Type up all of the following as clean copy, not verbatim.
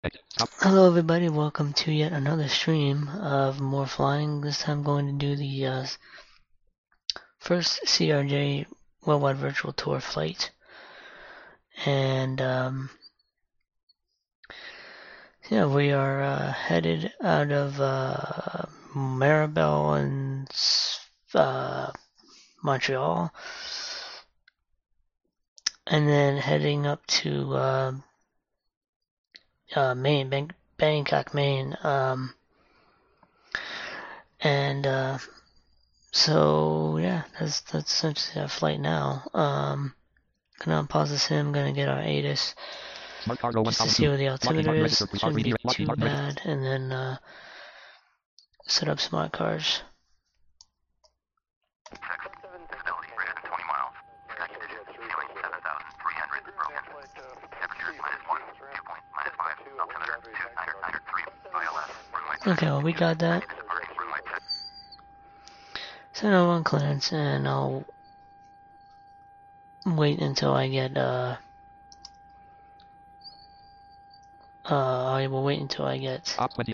Hello everybody, welcome to yet another stream of more flying. This time going to do the first CRJ Worldwide Virtual Tour flight. And yeah, we are headed out of Maribel and Montreal. And then heading up to Maine, Bangkok, Maine. So yeah, that's essentially our flight now. Gonna unpause the sim, gonna get our ATIS just to see where the altimeter is. Shouldn't be too bad, and then set up smart cars. Okay, well we got that. Send over on clearance, and I'll wait until I get I will wait until I get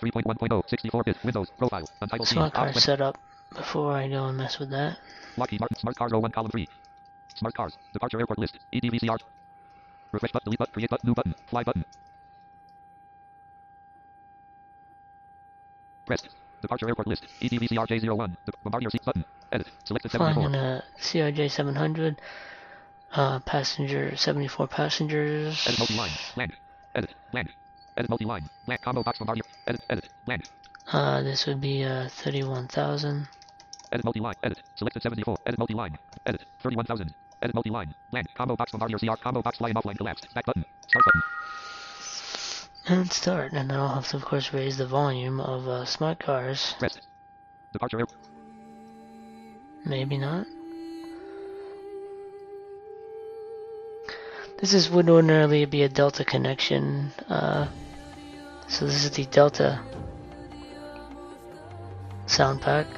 smart car set up before I go and mess with that. Lockheed Martin Smart Cars 01 column 3. Smart Cars. Departure airport list. EDVCR. Refresh button, delete button, create button, new button, fly button. Pressed. Departure airport list. EDVCR J01. Bombardier seat button. Edit. Selected 74. Flying in a CRJ 700. Passenger 74 passengers. Edit multi-line. Land. Edit. Land. Edit multi-line. Land. Combo box Bombardier. Edit. Edit. Land. This would be 31,000. Edit multi-line. Edit. Selected 74. Edit multi-line. Edit. 31,000. Edit multi-line. Land. Combo box Bombardier CR. Combo box flying offline collapsed. Back button. Start button. And start, and then I'll have to of course raise the volume of smart cars. Pressed. Departure airport. Maybe not. This would ordinarily be a Delta connection. So this is the Delta sound pack.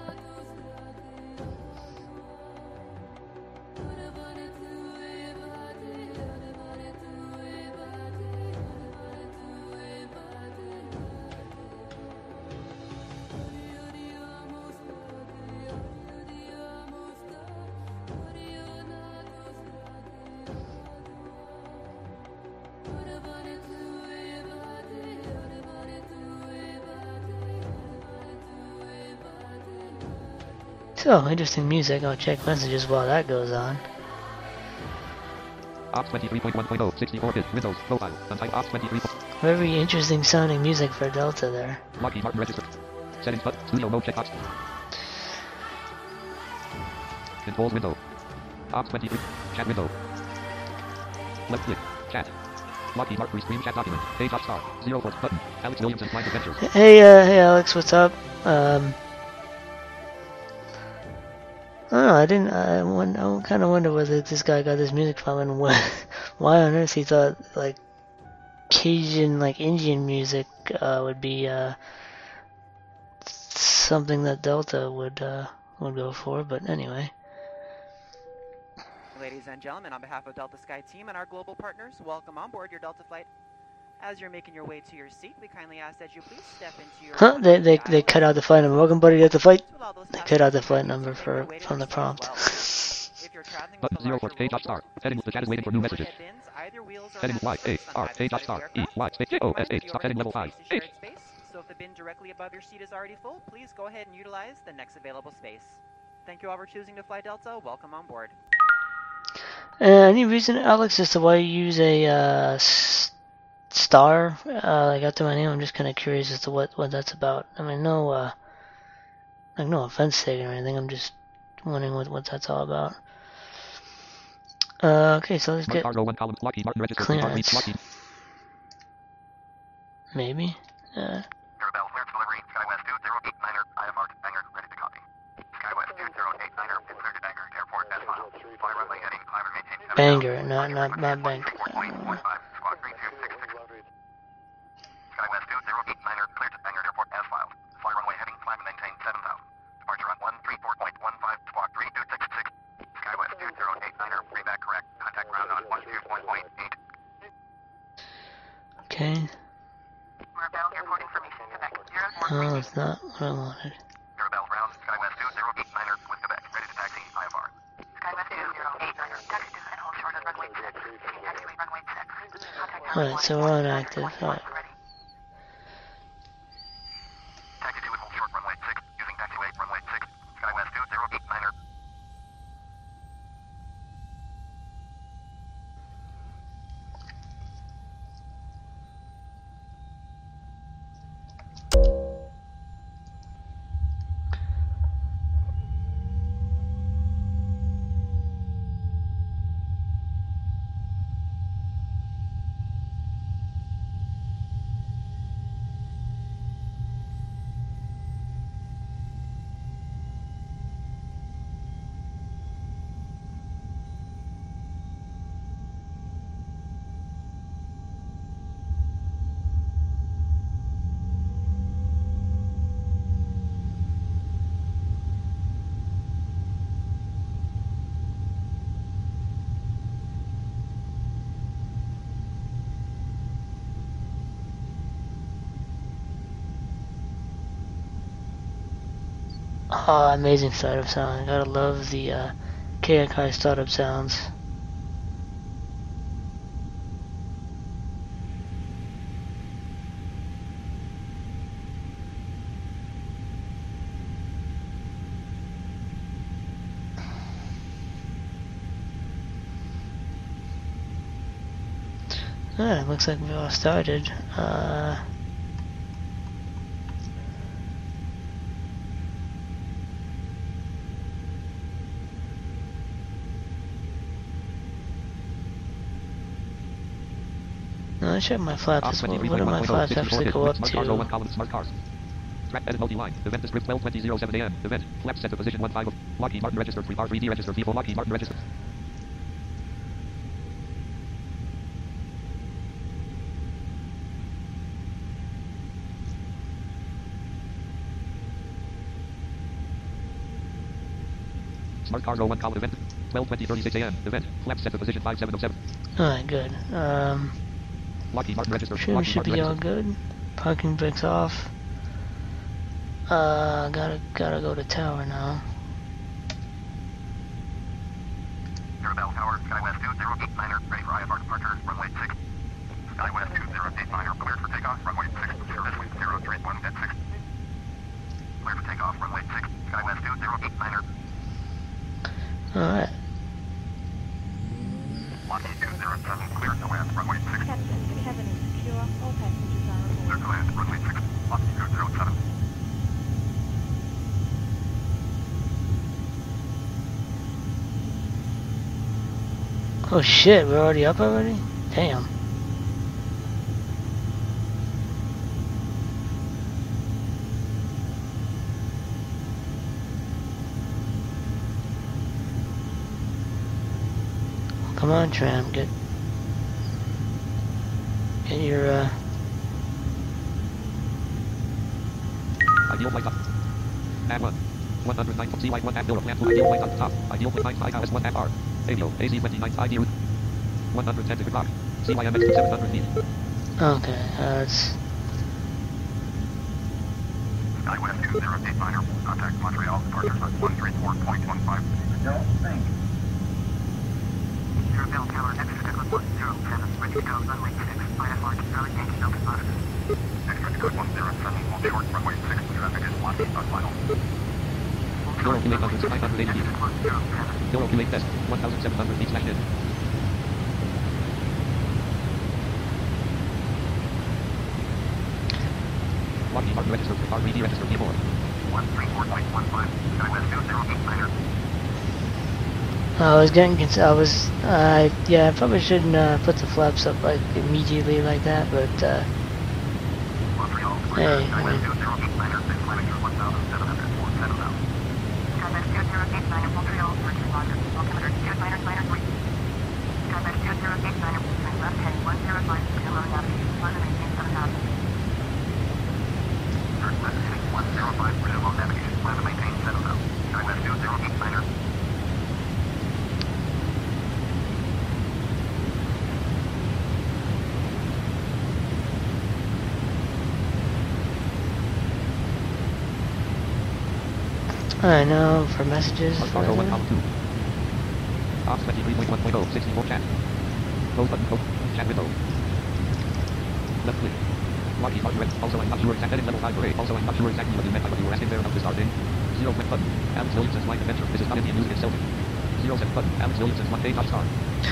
So, interesting music. I'll check messages while that goes on. Ops 23.1.0, 64-bit, Windows, profile, untyped Ops 23. Very interesting sounding music for Delta there. Lockheed Martin register. Settings button, studio mode checkbox. Controls window. Ops 23, chat window. Left click, chat. Lockheed Martin restream chat document, page up star, 04 button, Alex Williamson Flight Adventures. Hey Alex, what's up? I don't know, I kind of wonder whether this guy got this music from and why on earth he thought, like, Cajun, like, Indian music, would be, something that Delta would go for, but anyway. Ladies and gentlemen, on behalf of Delta Sky Team and our global partners, welcome on board your Delta flight. As you're making your way to your seat, we kindly ask that you please step into your... Huh? They cut out the flight number. Welcome, buddy, to the flight. They cut out the flight number from the prompt. If you're traveling Button 04 page up star. Heading the chat is waiting for new messages. Heading Y A R page up star E Y space J O S H stop heading level 5 H. So if the bin directly above your seat is already full, please go ahead and utilize the next available space. Thank you all for choosing to fly Delta. Welcome on board. Any reason, Alex, as to why you use a star like after my name? I'm just kind of curious as to what that's about. I mean, no offense taken or anything. I'm just wondering what that's all about. Okay, so let's get clearance. Maybe. Mirabel, cleared delivery, SkyWest 2089er, IFR to Bangor, ready to copy. SkyWest 2089er is cleared to Bangor Airport as filed. Fly runway heading, climb and maintain 7,000. Bangor, not Bangor. Squawk 3266. SkyWest 2089er cleared to Bangor Airport as filed. Fly runway heading, climb and maintain 7,000. Departure on 134.15, squawk 3266. SkyWest 2089er, readback correct. Contact ground on 121.8. Okay. Mirabel Airport information, Quebec. 04. Oh, it's not what I wanted. Mirabel ground, SkyWest 2089er with Quebec. Ready to taxi, IFR. SkyWest 2089er, taxi to and hold short of runway 6. See taxiway runway 6. Contact Alright, so we're on active. Alright. Taxi to and hold short runway 6, using taxiway runway 6. SkyWest 2089er. Oh, amazing startup sound. Gotta love the KXI startup sounds. Alright, looks like we all started. I check my flaps. What do my flaps actually go up to? Smart cars. Track edit multi-line. Event the script 12:20:07 a.m. Event. Flaps set to position 15. Lockheed Martin registered. 3D registered. People Lockheed Martin registered. Smart cars 01 column event. 12:20:36 a.m. Event. Flaps set to position 5707. Alright, good. Lockheed Martin registered. Should be all good. Parking brakes off. Gotta go to tower now. Mirabel Tower, SkyWest 2089er, ready for IFR departure, runway 6. SkyWest 2089er, cleared for takeoff, runway 6, service with 031 at 6. Cleared for takeoff, runway 6, SkyWest 2089er. Alright. Lockheed 207, cleared to land, runway 6. Captain, the cabin is secure. All passengers are aboard. Cleared to land, runway 6. Lockheed 207. Oh shit, we're already up already? Damn. Come on, Tram, get your Ideal flight up. Add 1. 109 CY 1 at Miller Plant. Ideal flight on top. Ideal flight 95 hours 1 FR. Avio AC 29 ID route. 110 degree clock. CYMX to 700 feet. okay, that's SkyWest 2089er, contact Montreal, departures at 134.15. Don't think. Mirabel Tower, exit code 107, ready to go, runway 6, IFR, Charlie Yankee Delta positive. Exit code 107, hold short, runway 6, traffic is blocking on final. Door open 800 to 580 feet. Door open test 1,700 feet slashed in. Lockheed Martin registered. RVD registered. P4. 134.15, SkyWest 2089er. I was getting yeah, I probably shouldn't put the flaps up like immediately like that, but Montreal, hey, I SkyWest mean, 2089er, been climbing through 1,747 now. SkyWest 2089er, Montreal, Virgin Roger, altimeter 299.3. SkyWest 2089er, turn left heading 105, below navigation, climb and maintain 7,000. Turn left heading 105, below navigation, climb and maintain 7,000. SkyWest 2089er. I know, for messages. Cargo 1, column 2. Ops 23.1.0, 64 chat. Close button, close. Chat window. Left click. Locky hard red. Also, I'm not sure exact edit level 5 array. Also, I'm not sure exactly what you meant by what you were asking there about the start date. 0 click button. Alex Williamson's live adventure. This is not Indian music, it's Celtic. 0 set button. Alex Williamson's one day top star.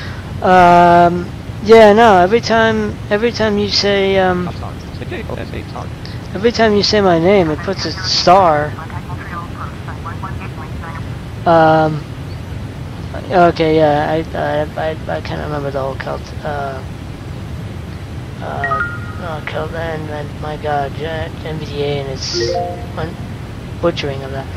Yeah, no, every time you say, Top star. Stick K-O-S-A star. every time you say my name, it puts a star. Okay, yeah, I kind of remember the whole cult, cult, and my god, MBDA and its butchering of that.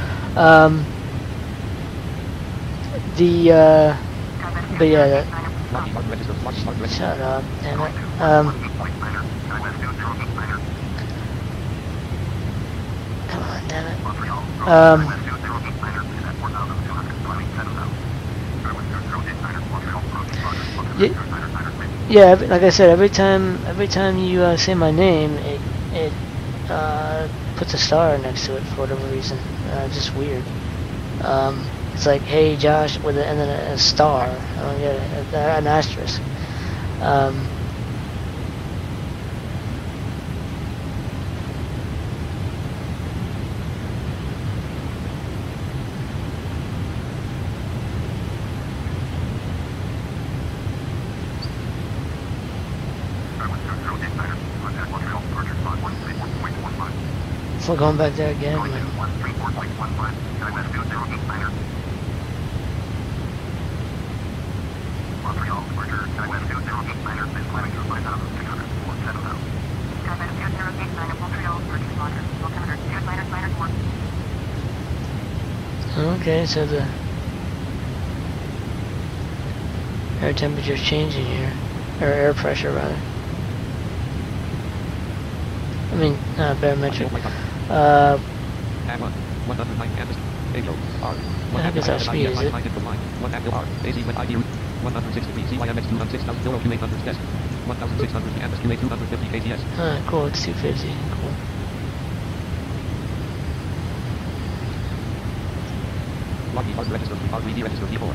But yeah, that, Locky hard register. Locky hard register. shut up, damn it. Come on, damn it. Yeah, like I said, every time you say my name, it puts a star next to it for whatever reason. Just weird. It's like, hey Josh, with and then a star. I don't get it. An asterisk. So going back there again. Man. Okay, so the air temperature is changing here, or air pressure rather. I mean, barometric. What is our speed, is it? 1650 kts. Cool, it's 250. Cool. Locky hard register. RVD register P4.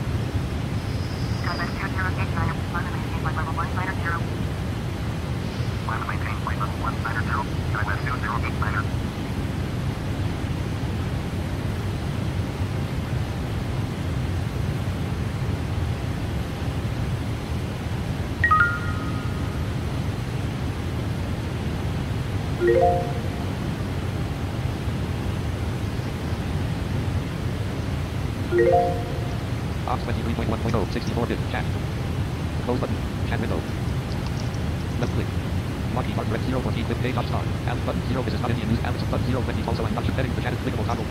Ops 23.1.0, 64-bit, chat. Close button, chat window. Left click. Locky hard red 0 for key click page up star. Alex button 0 is not Indian news. Alex button 0 20 also I'm not sure setting the chat is clickable toggle.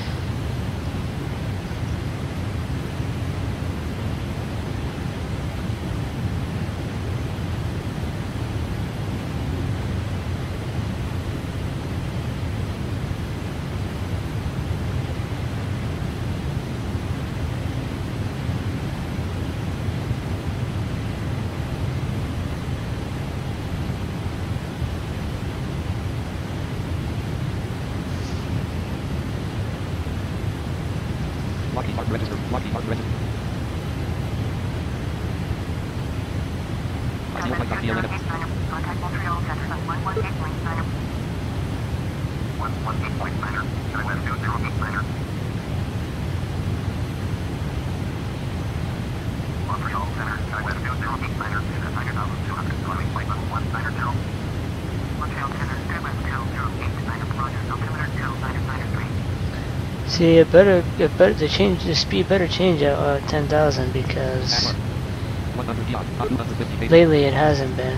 Locky hard register. Locky hard register. Ideal flight DLN. See, it better to change the speed. Better change at 10,000 because lately it hasn't been.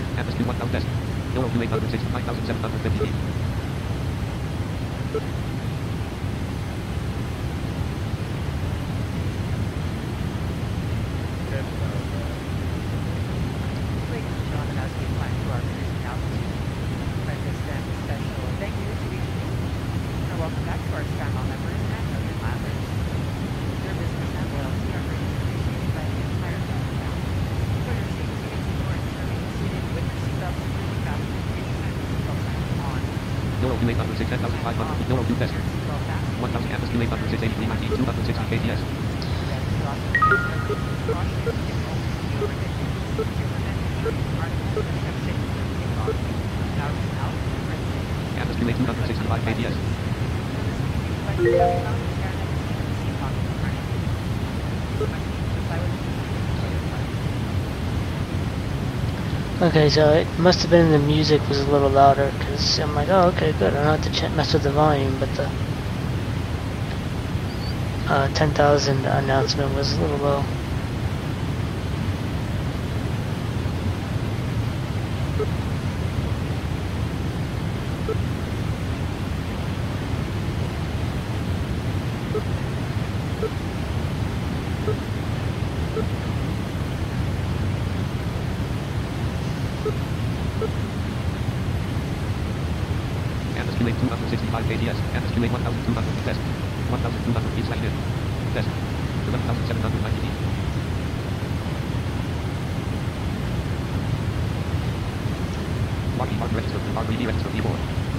Ladies and gentlemen, as we climb to our cruising altitude, I'd like to extend a special thank you to each of you, and welcome back to our SkyMall members and Million Labbers. Your business and loyalty are greatly appreciated by the entire family now. For your safety, it's important to remain seated with your seatbelt securely fastened and your seatbelt sign on. Euro 2800 6 10,500. Euro 2 test. Your seatbelt fastened. 1000 Canvas Q800 683 19 260 KTS. Canvas Q8 265 KTS. Okay, so it must have been the music was a little louder, because I'm like, oh, okay, good, I don't have to mess with the volume, but the 10,000 announcement was a little low. Canvas Q8 265 KTS. Canvas Q8 1200 test. 1200 feet slash in. Test. 11,790 feet. Lockheed Martin register. RBD register keyboard.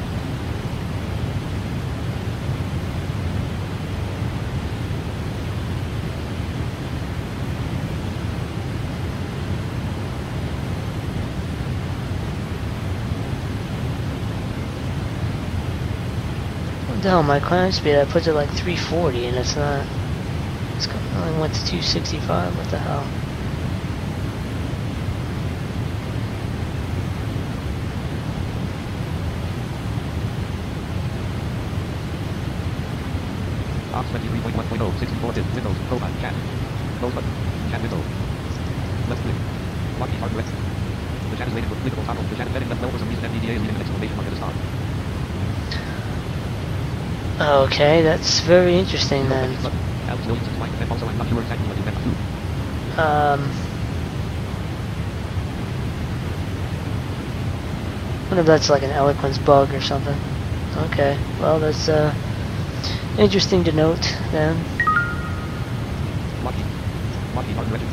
What the hell, my climb speed, I put it like 340 and it's not, it's only went to 265, what the hell? Ops 23.1.0 64 bit Windows profile chat. Close button. Chat window. Left click. Lockheed Martin register. The chat is waiting for clickable toggle. The chat is vetting left for some reason NVDA is leaving an exclamation mark at the start. Okay, that's very interesting then. Alex Williams is like, also I'm not sure exactly what you meant to. Wonder if that's like an eloquence bug or something. Okay, well that's interesting to note then. Lockheed Martin register.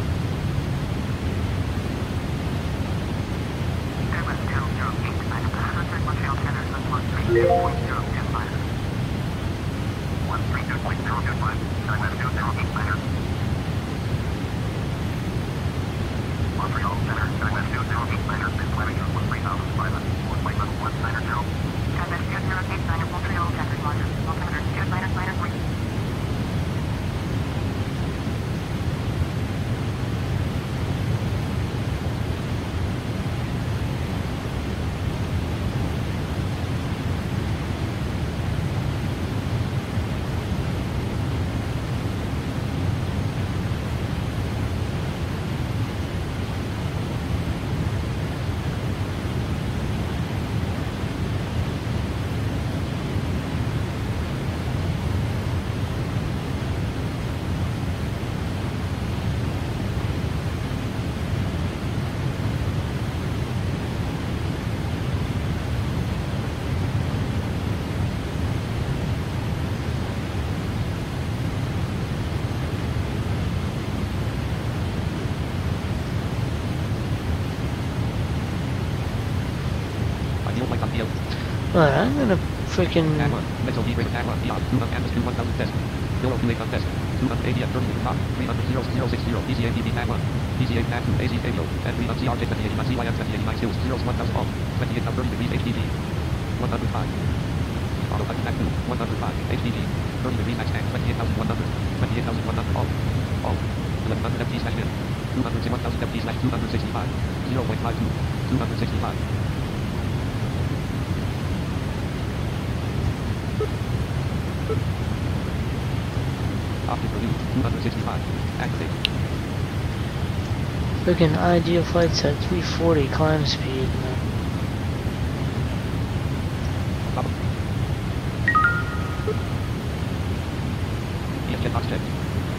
Alright, I'm gonna freaking... Mental deep rated camera, beyond 200 canvas 1000 test. Euro 28 test. 280 at Germany, top 300 PCA DB TAG 1. PCA TAG 2 AZ Stadium. And 300 CRJ 2089 CYF 2089 skills. 0 1000 off. 28 30 degrees HDD. 105. Auto touch TAG 2. 105 HDD. 30 degrees max tank. 28,100. 28,100 off. Off. 1100 FT slash min. 200 1000 FT slash 265. 0.52. 265. Optic review, 265. Activate. Freaking ideal flights at 340 climb speed. EFJ box check.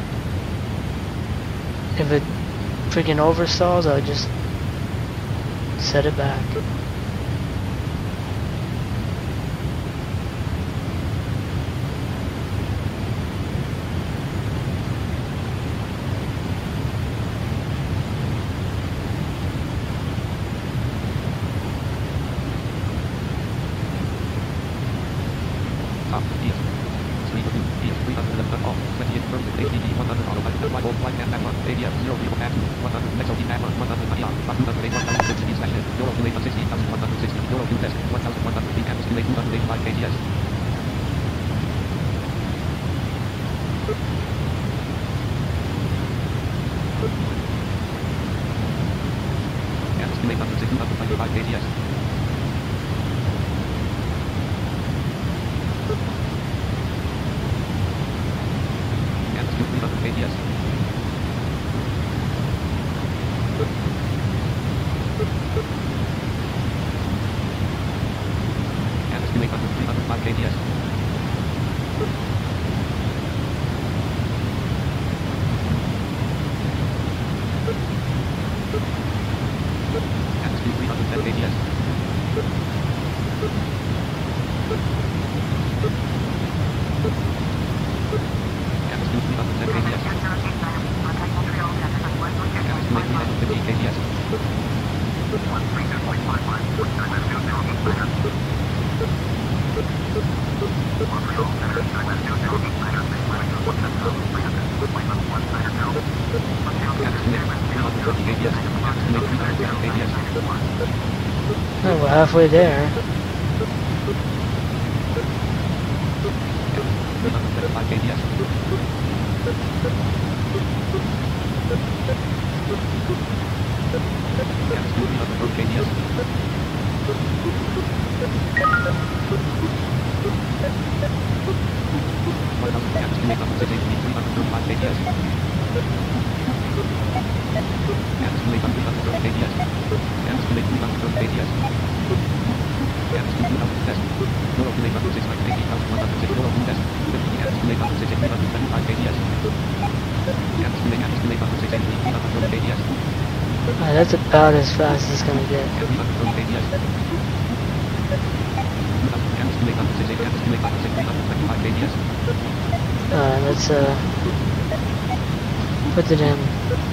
If it freaking overstalls, I'll just set it back. Top, EF. 3 for 2, EF 311 done all, 28 firms with HDD 100 autopilot, fly gold, flight man 1, ADF 0 vehicle pass 100, next OT 1, 190 on, 208 1060 slash Euro 28 160,160, Euro 2 test, 1100 feet, campus 285 KTS. Campus 285 KTS. Campus 300 KTS. Campus 305 KTS. Campus 310 KTS. Campus 310 KTS. Campus 350 KTS. Oh, we're halfway there. That's about as fast as it's gonna get. Let's put it in.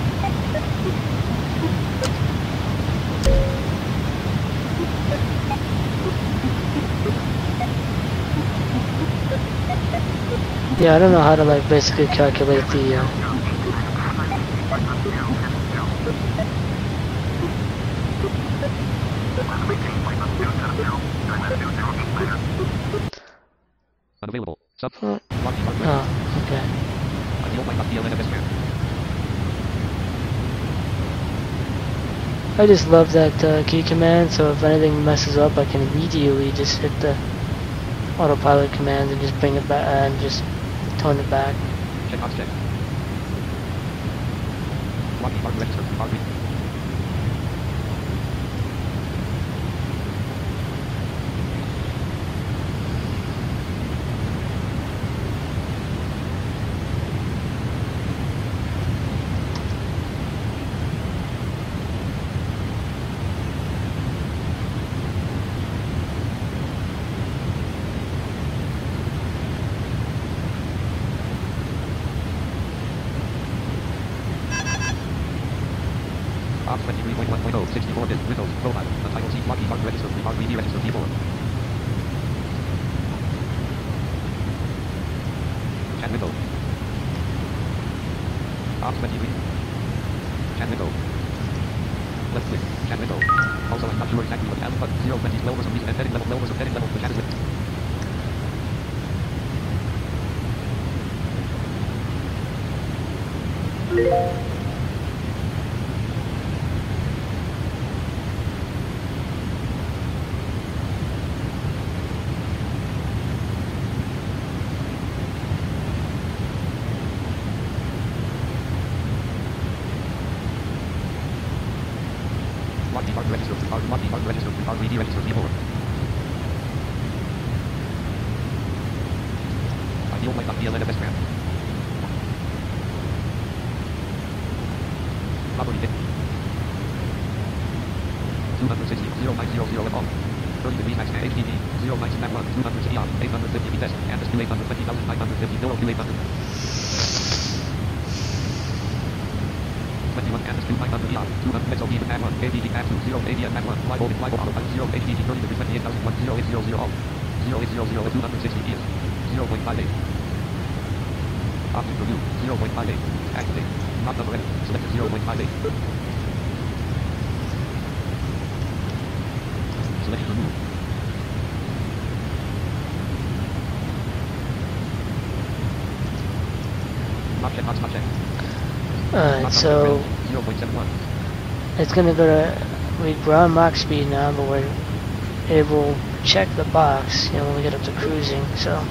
Yeah, I don't know how to like basically calculate the Unavailable. Sub. oh, okay. I just love that key command, so if anything messes up I can immediately just hit the autopilot command and just bring it back and just tone it back. Check box check. Lockheed Martin register. Martin. Box 23.1.0, 64-bit, Windows, profile, untitled C, Lockheed Martin register, R3D register, P4. Chat window. Box 23. Chat window. Left click, chat window. Also, I'm not sure exactly what happened, but 020 low for some reason, and heading level, low for some heading level, the chat is lit. Lockheed Martin register, Lockheed Martin register, R3D register, P4. Ideal light on DLN FS ramp. Property hit. 260, 0900 at all. 30 degrees max and HDD, 09 snap 1, 260 on, 850 test, canvas 2,820,550, Euro 2,800. 21 canvas 2,900 ER, 200 metal even at 1, ADD at 2, 0 ADM at 1, fly autopilot, 0 HDD 30 degrees 28,001, 0800 all, 0800 at 260 ES, 0.58. Options review. 0.58. Activate. Mach number edit. Selected 0.58. Selection removed. Mach check, Mach check. Alright, Mach so number edit. 0.71. it's gonna go to, we're on Mach speed now, but it will check the box, you know, when we get up to cruising, so.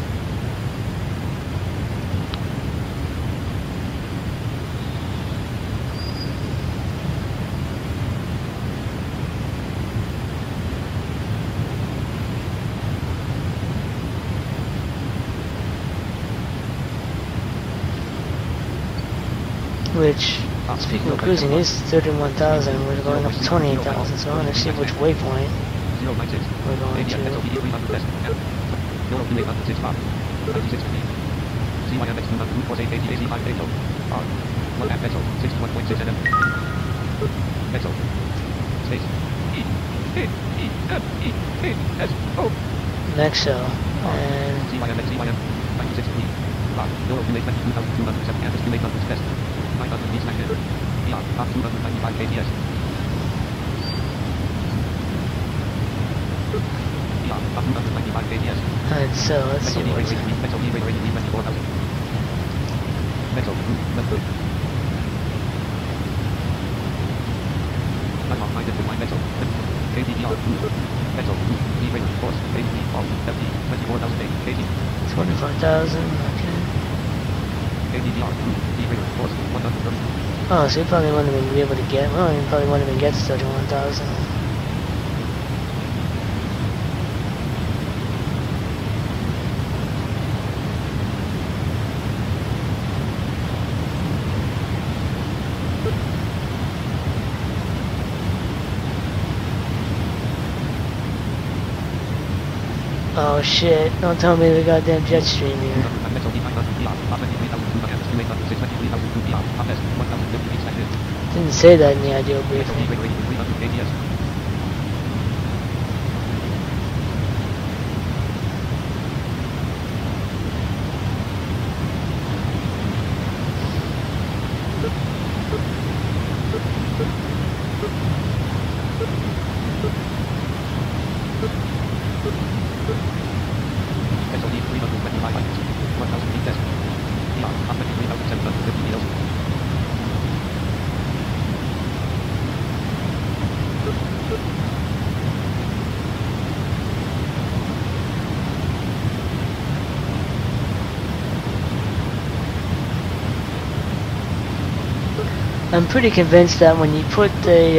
Which, speaking of cruising, is 31,000. We're going up to 28,000, so I'm going to see which waypoint 096. we're going ADS to. SOP 300 test. Euro 2806 bar. 96 speed. CYMX 200 route course 8 AC 5 Echo. R. 1 amp Echo. 61.6 nm. Echo. Space. E. E. F. E. A. S. O. Nexo, and CYMX CYM. 96 speed. Bar. Euro 22,207 amp 2800 test. 900 beats magnet. ER. R 295 KTS. alright, so let's see what's KT. 24,000, okay. Oh, so you probably wouldn't even be able to get, well, you probably wouldn't even get to 31,000. Oh shit, don't tell me the goddamn jet stream here. Didn't say that in the ideal briefing. I'm pretty convinced that when you put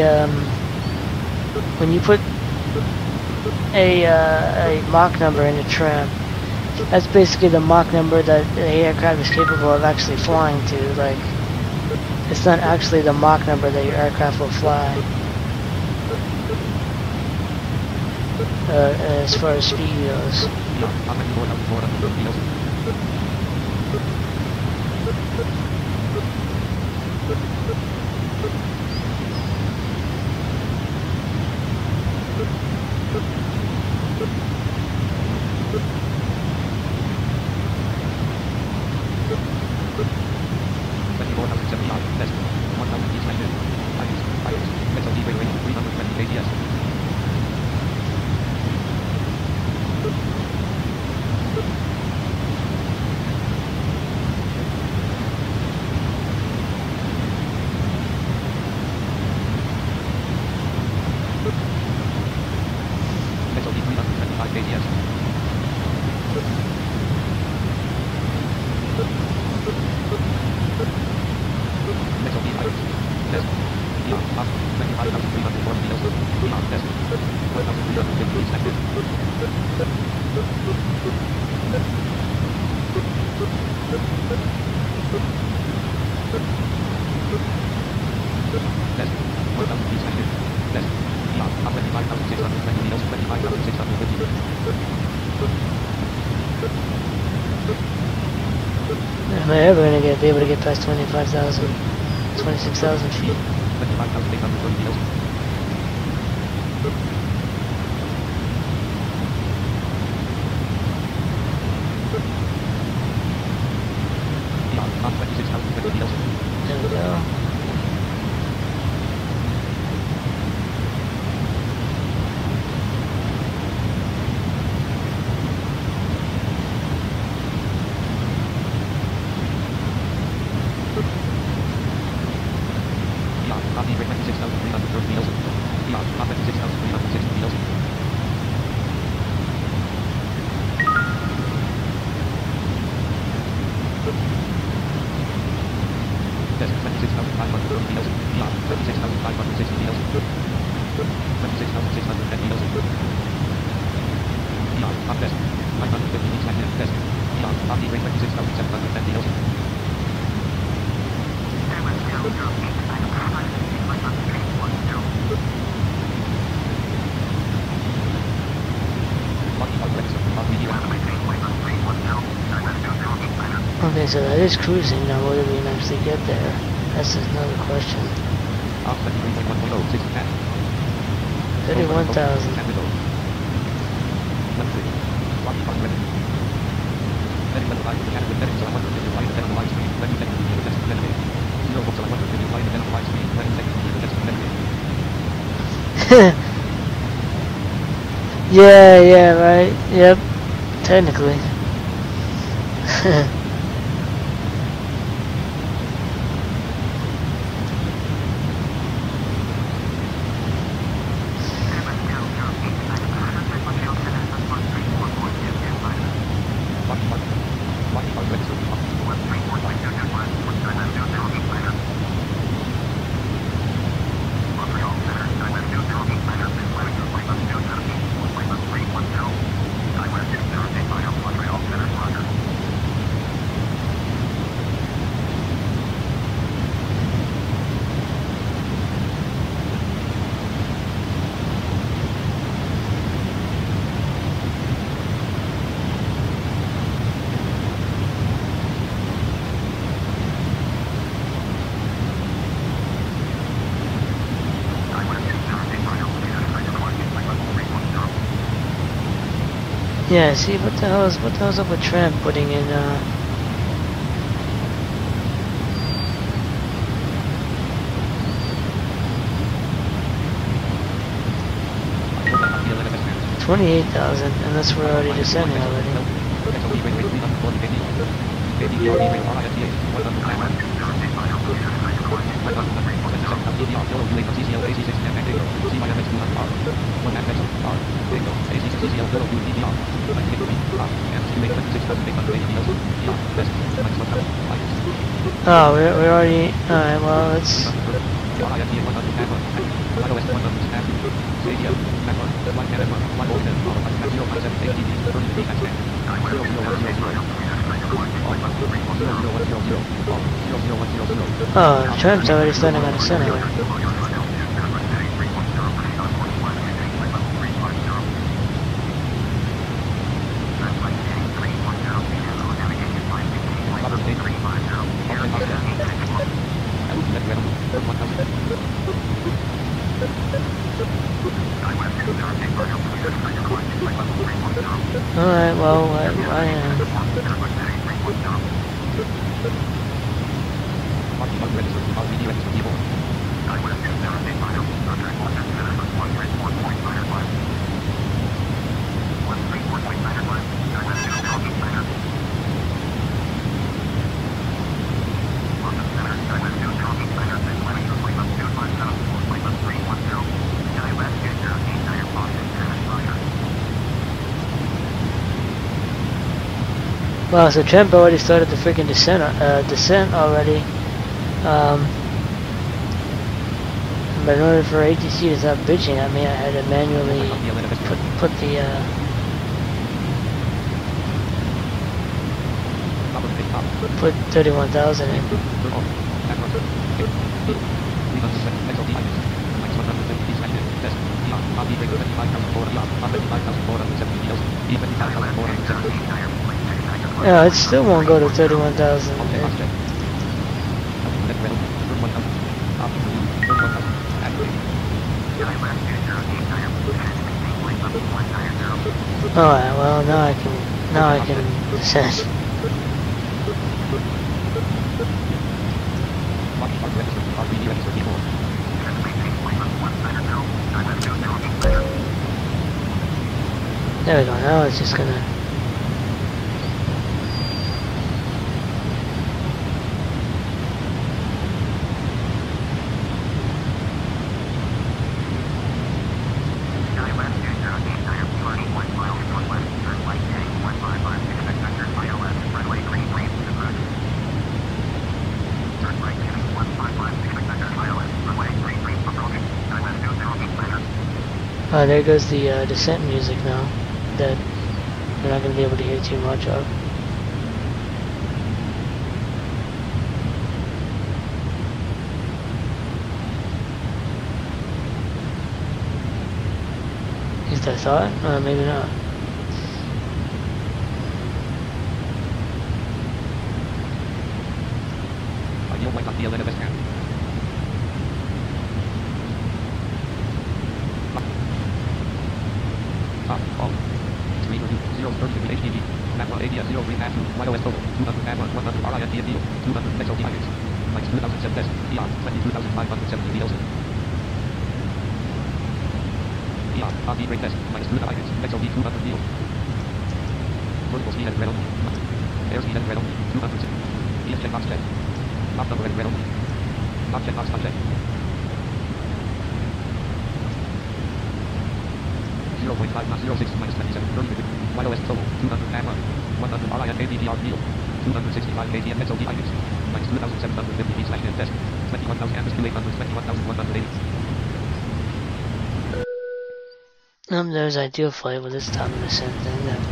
a Mach number in a tram, that's basically the Mach number that the aircraft is capable of actually flying to. Like, it's not actually the Mach number that your aircraft will fly. As far as speed goes. Am I ever going to be able to get past 25,000, 26,000 feet? Okay, so that is cruising. Now, what do we eventually get there? That's another question. Off 73.110, 6 and 31,000. and window. Left click. Rocky Park ready. Setting level 5 with the channel with settings, so I wonder if you're flying the on the live screen. Let me technically hear the text navigate. 0 volts, so I wonder if you're flying the on the live screen. Let me technically hear the text navigate. Yeah, right. Yep. Technically. Rocky Park. Rocky Park ready, so Yeah, see, what the hell's up with Trent putting in, $28,000, unless we're already descending already. Oh, we're already, alright, well, let's, oh, Trent's already standing on the center. Alright, well, I am. Wow, so Trent already started the freaking descent already. But in order for ATC to stop bitching at me, I had to manually put the put 31,000 in. Yeah, it still won't go to 31,000. Alright, well now I can descend. There we go, now it's just gonna. There goes the descent music now, that we're not going to be able to hear too much of. At least I thought, maybe not. DLNFS scan. Top, all. Screen review, 030 degree HDD. Map 180 at 0 green half 2, YOS total, 200 map 1, 100 RISD and deal, 200 XOD items. Minus 2007 test, EON, 22,570 Nielsen. EON, RD rate test, minus 2 items, XOD 200 deal. Vertical speed and red only. Air speed and red only, 206. ES checkbox check. Top number and red only. Top checkbox unchecked. 0.5 not 06 minus 27 30 degree. YOS total 200 map 1 100 RIN ADDR deal 265 KTM XOD items minus 2750 B slash net test 21,000 average 2800 21,180. There's ideal flight, but this time the same thing then.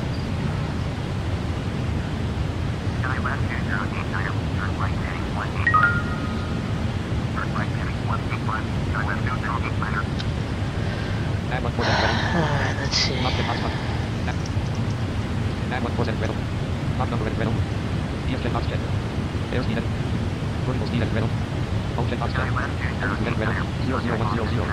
Skywest 2089, turn right heading 185. Turn right heading 185, Skywest 2089. Add 1 Alright, let's see. Top checkbox button. Add 1 red only. Top number and red only. ES checkbox check. Air speed and vertical speed and red only. Home checkbox check. Altitude and red only. 00100.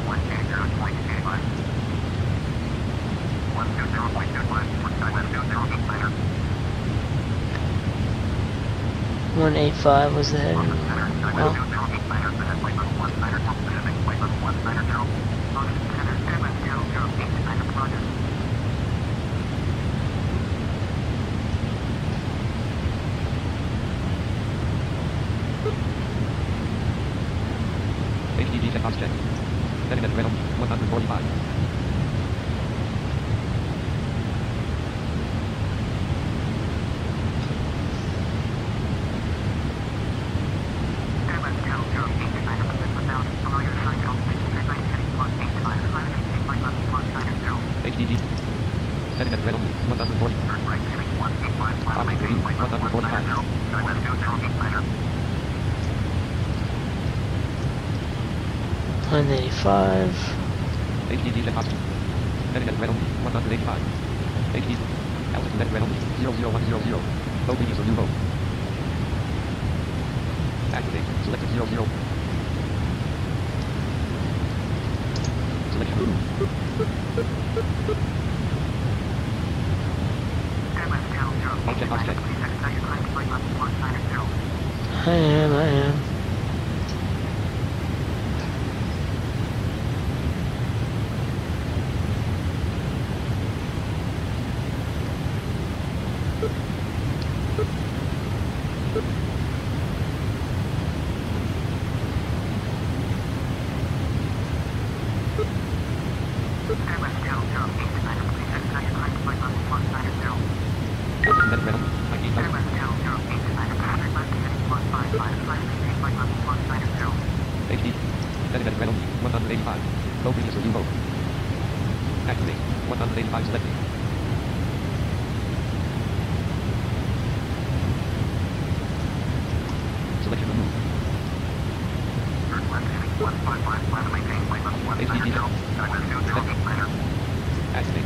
185 was the heading. Oh. HDD checkbox check. Heading and red only. 145. HDD. Heading and red only. 140. Top green. 145. 185. HDD checkbox check. Heading and red only. 185. HDD. Altitude and red only. 00100. Loading is a new boat. Activate. Selected 00. Selection. Home checkbox check. I am. Altitude and red only. 19,000. HD. Heading and red only. 185. Loading is a new boat. Activate. 185 selected. Selection removed. HDD. Activate.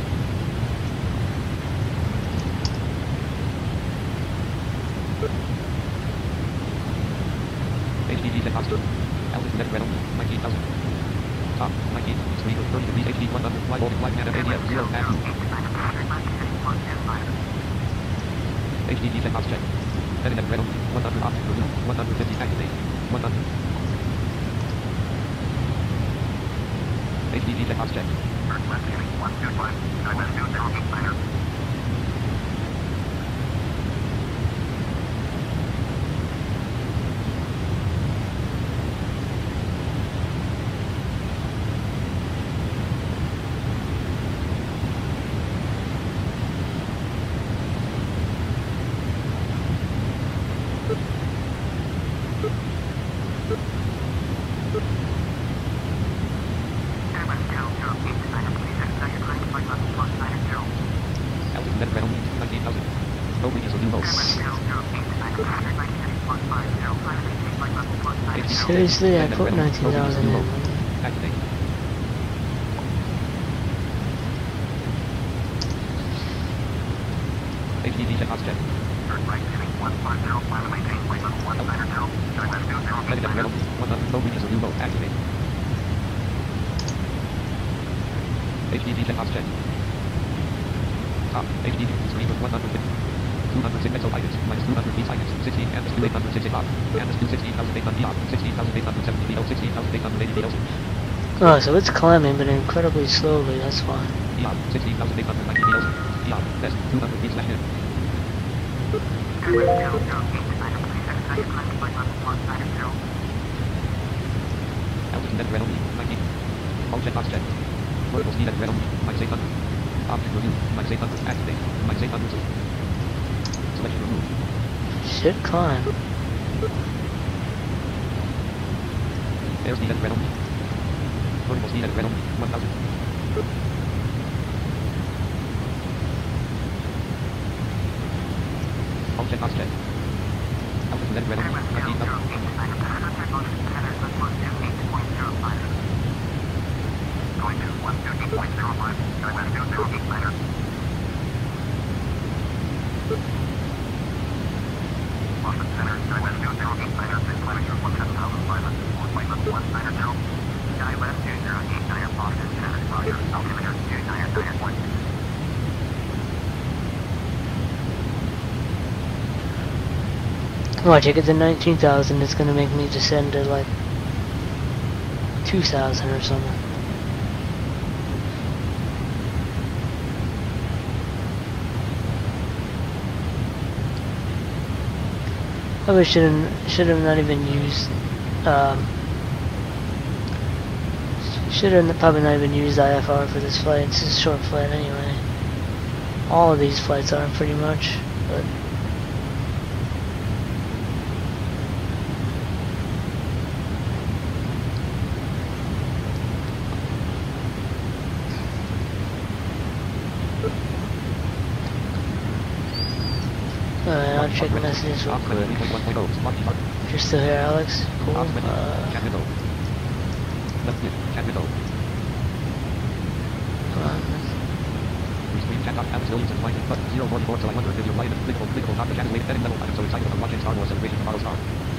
HDD checkbox check. Altitude and red only. 19,000. Top. 19. Speed of 30 degrees. HD 100. Fly Baltic Flight Canada ADF 0 half 2. HDD checkbox check. Heading and red only. 100 option review. 150 activate. 100. HDD checkbox check. Altitude and red only. 19,000. Loading is a new boat. Seriously, I put 19,000 in. Activate. HDD checkbox check. Turn right heading 150, climb and maintain flight level 190, SkyWest 20, Heading at red only. 100 low green is a new mode. Activate. HDD checkbox check. Top. HDD screen with 150. 206 exabytes, minus 200 seconds, 16 canvas 2860 bob, canvas 16,800 bob, 16,870 VO, 16,880 VO, Oh, so it's climbing, but incredibly slowly, that's fine. EOB, 16,890 VO, EOB, best 200 feet slash in. SkyWest 008, please exercise climbing flight level 190. Altitude at red only, 19. All checkbox check. Vertical speed at red only, minus 800. Object review, minus 800, activate, minus 800. Selection removed. Should climb. Airspeed at red only. Vertical speed at red only, 1000. All checkbox check. Altitude at red only, 19,000. Going to 128.05, SkyWest 208, Boston Center, SkyWest 208, is climbing through 17,500, flight level 190, SkyWest 208, Boston Center, Roger, altimeter 299.1. Watch, I get to 19,000, it's gonna make me descend to like 2,000 or something. Probably should have not even used should have probably not even used IFR for this flight. It's a short flight anyway. All of these flights are pretty much, but alright, I'll check messages real quick. If you're still here, Alex, cool. Chat window. Left click. Chat window. Come on. Screen chat. Alex Williamson. Line button 044 till 100. If you're right, clickable. Not the chat wait. Setting level. I'm so excited about watching Star Wars Celebration tomorrow. Star.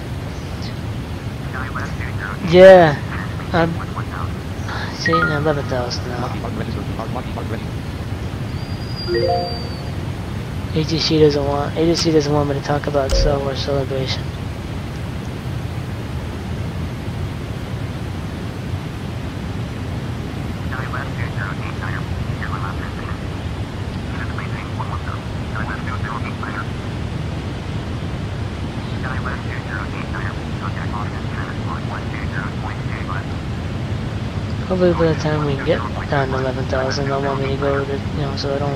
Yeah. See, 11,000 now. Lucky Mark registered. Lucky Mark ready. ATC doesn't want me to talk about Star Wars Celebration. Hopefully by the time we get down to 11,000, they'll want me to go to, so I don't.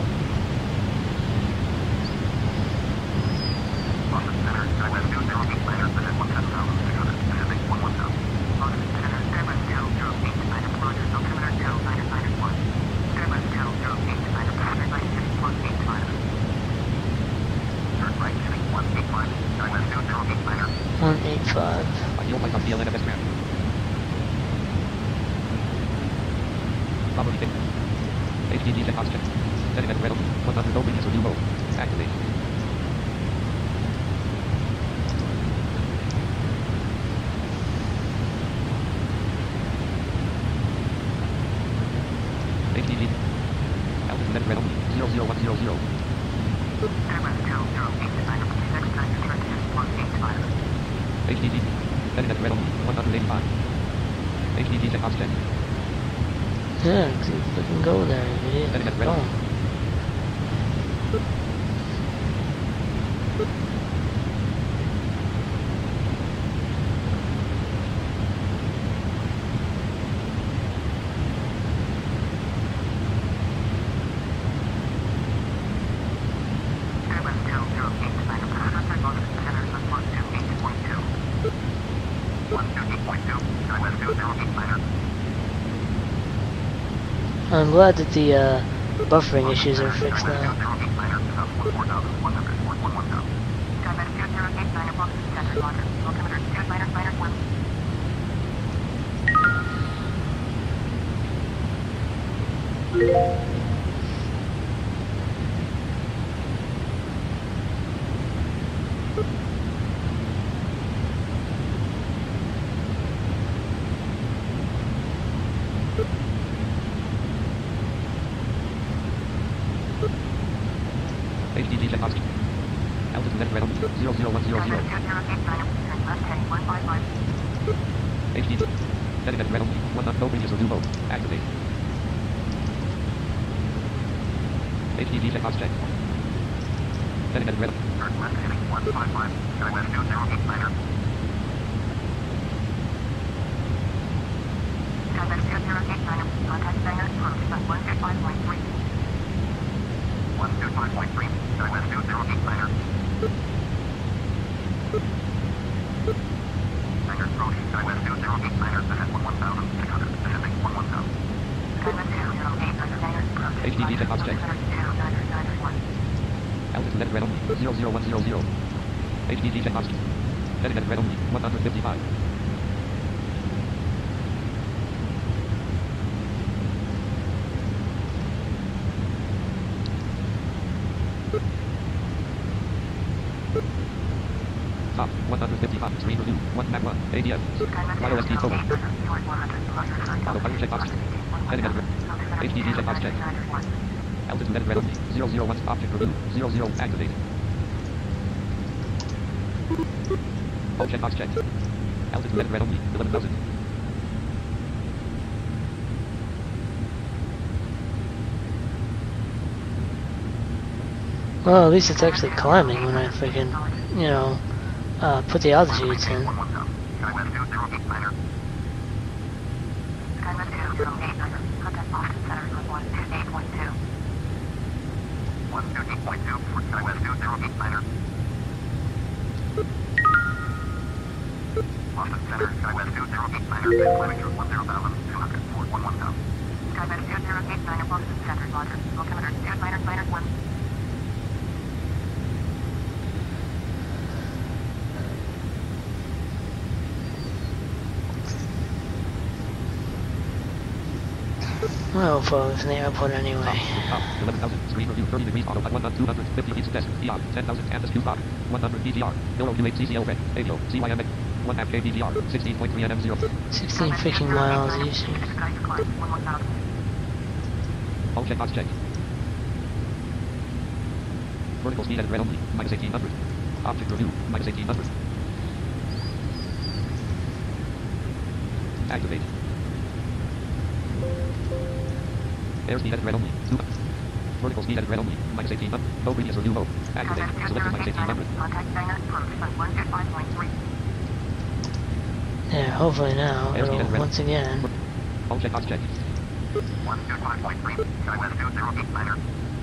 Ideal flight on CLNFS ground. Probably pick. HDD checkbox check. Setting at red only. 100 open is review mode. Activate. HDD. Altitude at red only. 00100. HDD. Setting at red only. 185. HDD checkbox check. Yeah, we can go there, idiot. Setting at red only. I'm glad that the buffering issues are fixed now. HDG checkbox. Altitude letter red only. 00100. HDG. Setting letter red only. 1 no previous or new mode. Activate. HDG checkbox check. Setting letter red. Northwest heading 155, SkyWest 2089er. SkyWest 2089er, contact Sanger, approach at 125.3. 125.3, SkyWest 2089er. Sanger approach, SkyWest 2089er, ahead 11,600, descending 11,000. SkyWest 2089er, Sanger approach. HDG checkbox check. Altitude letter red only. 00100. HDG checkbox. Setting letter red only. 155. Top 155. Screen review. 1 map 1. ADF. YOSD total. Autopilot checkbox. Setting letter red. HDG checkbox check. Altitude letter red only. 001 object review. 00 activate. All checkbox checked. Altitude letter red only. 11,000. Well, at least it's actually climbing when I freaking, you know, put the altitudes in. SkyWest 2089er. SkyWest 2089er, contact Boston Center for 128.2. 128.2 for SkyWest 2089er. Boston Center, SkyWest 2089er, been climbing through 10,200 for 11,000. SkyWest 2089er, Boston Center, Roger. Altimeter 2991. Well, folks, in the airport anyway. Top 11,000. Screen review. 30 degrees auto. 250 feet test. EON. 10,000 canvas Q box. 100 PGR. Nolo Q8 CCL red. AVO. CYMX. 1 half KPGR. 16.3 NM0. 16 freaking miles easy. All checkbox checked. Vertical speed at red only. Minus 1800. Object review. Minus 1800. Activate. Airspeed at red only. Vertical speed at red only. Minus 1800. No previous review mode. Activate. Selected minus 1800. Yeah, hopefully now, it'll, once again. All checkbox checked. 125.3, SkyWest 2089er.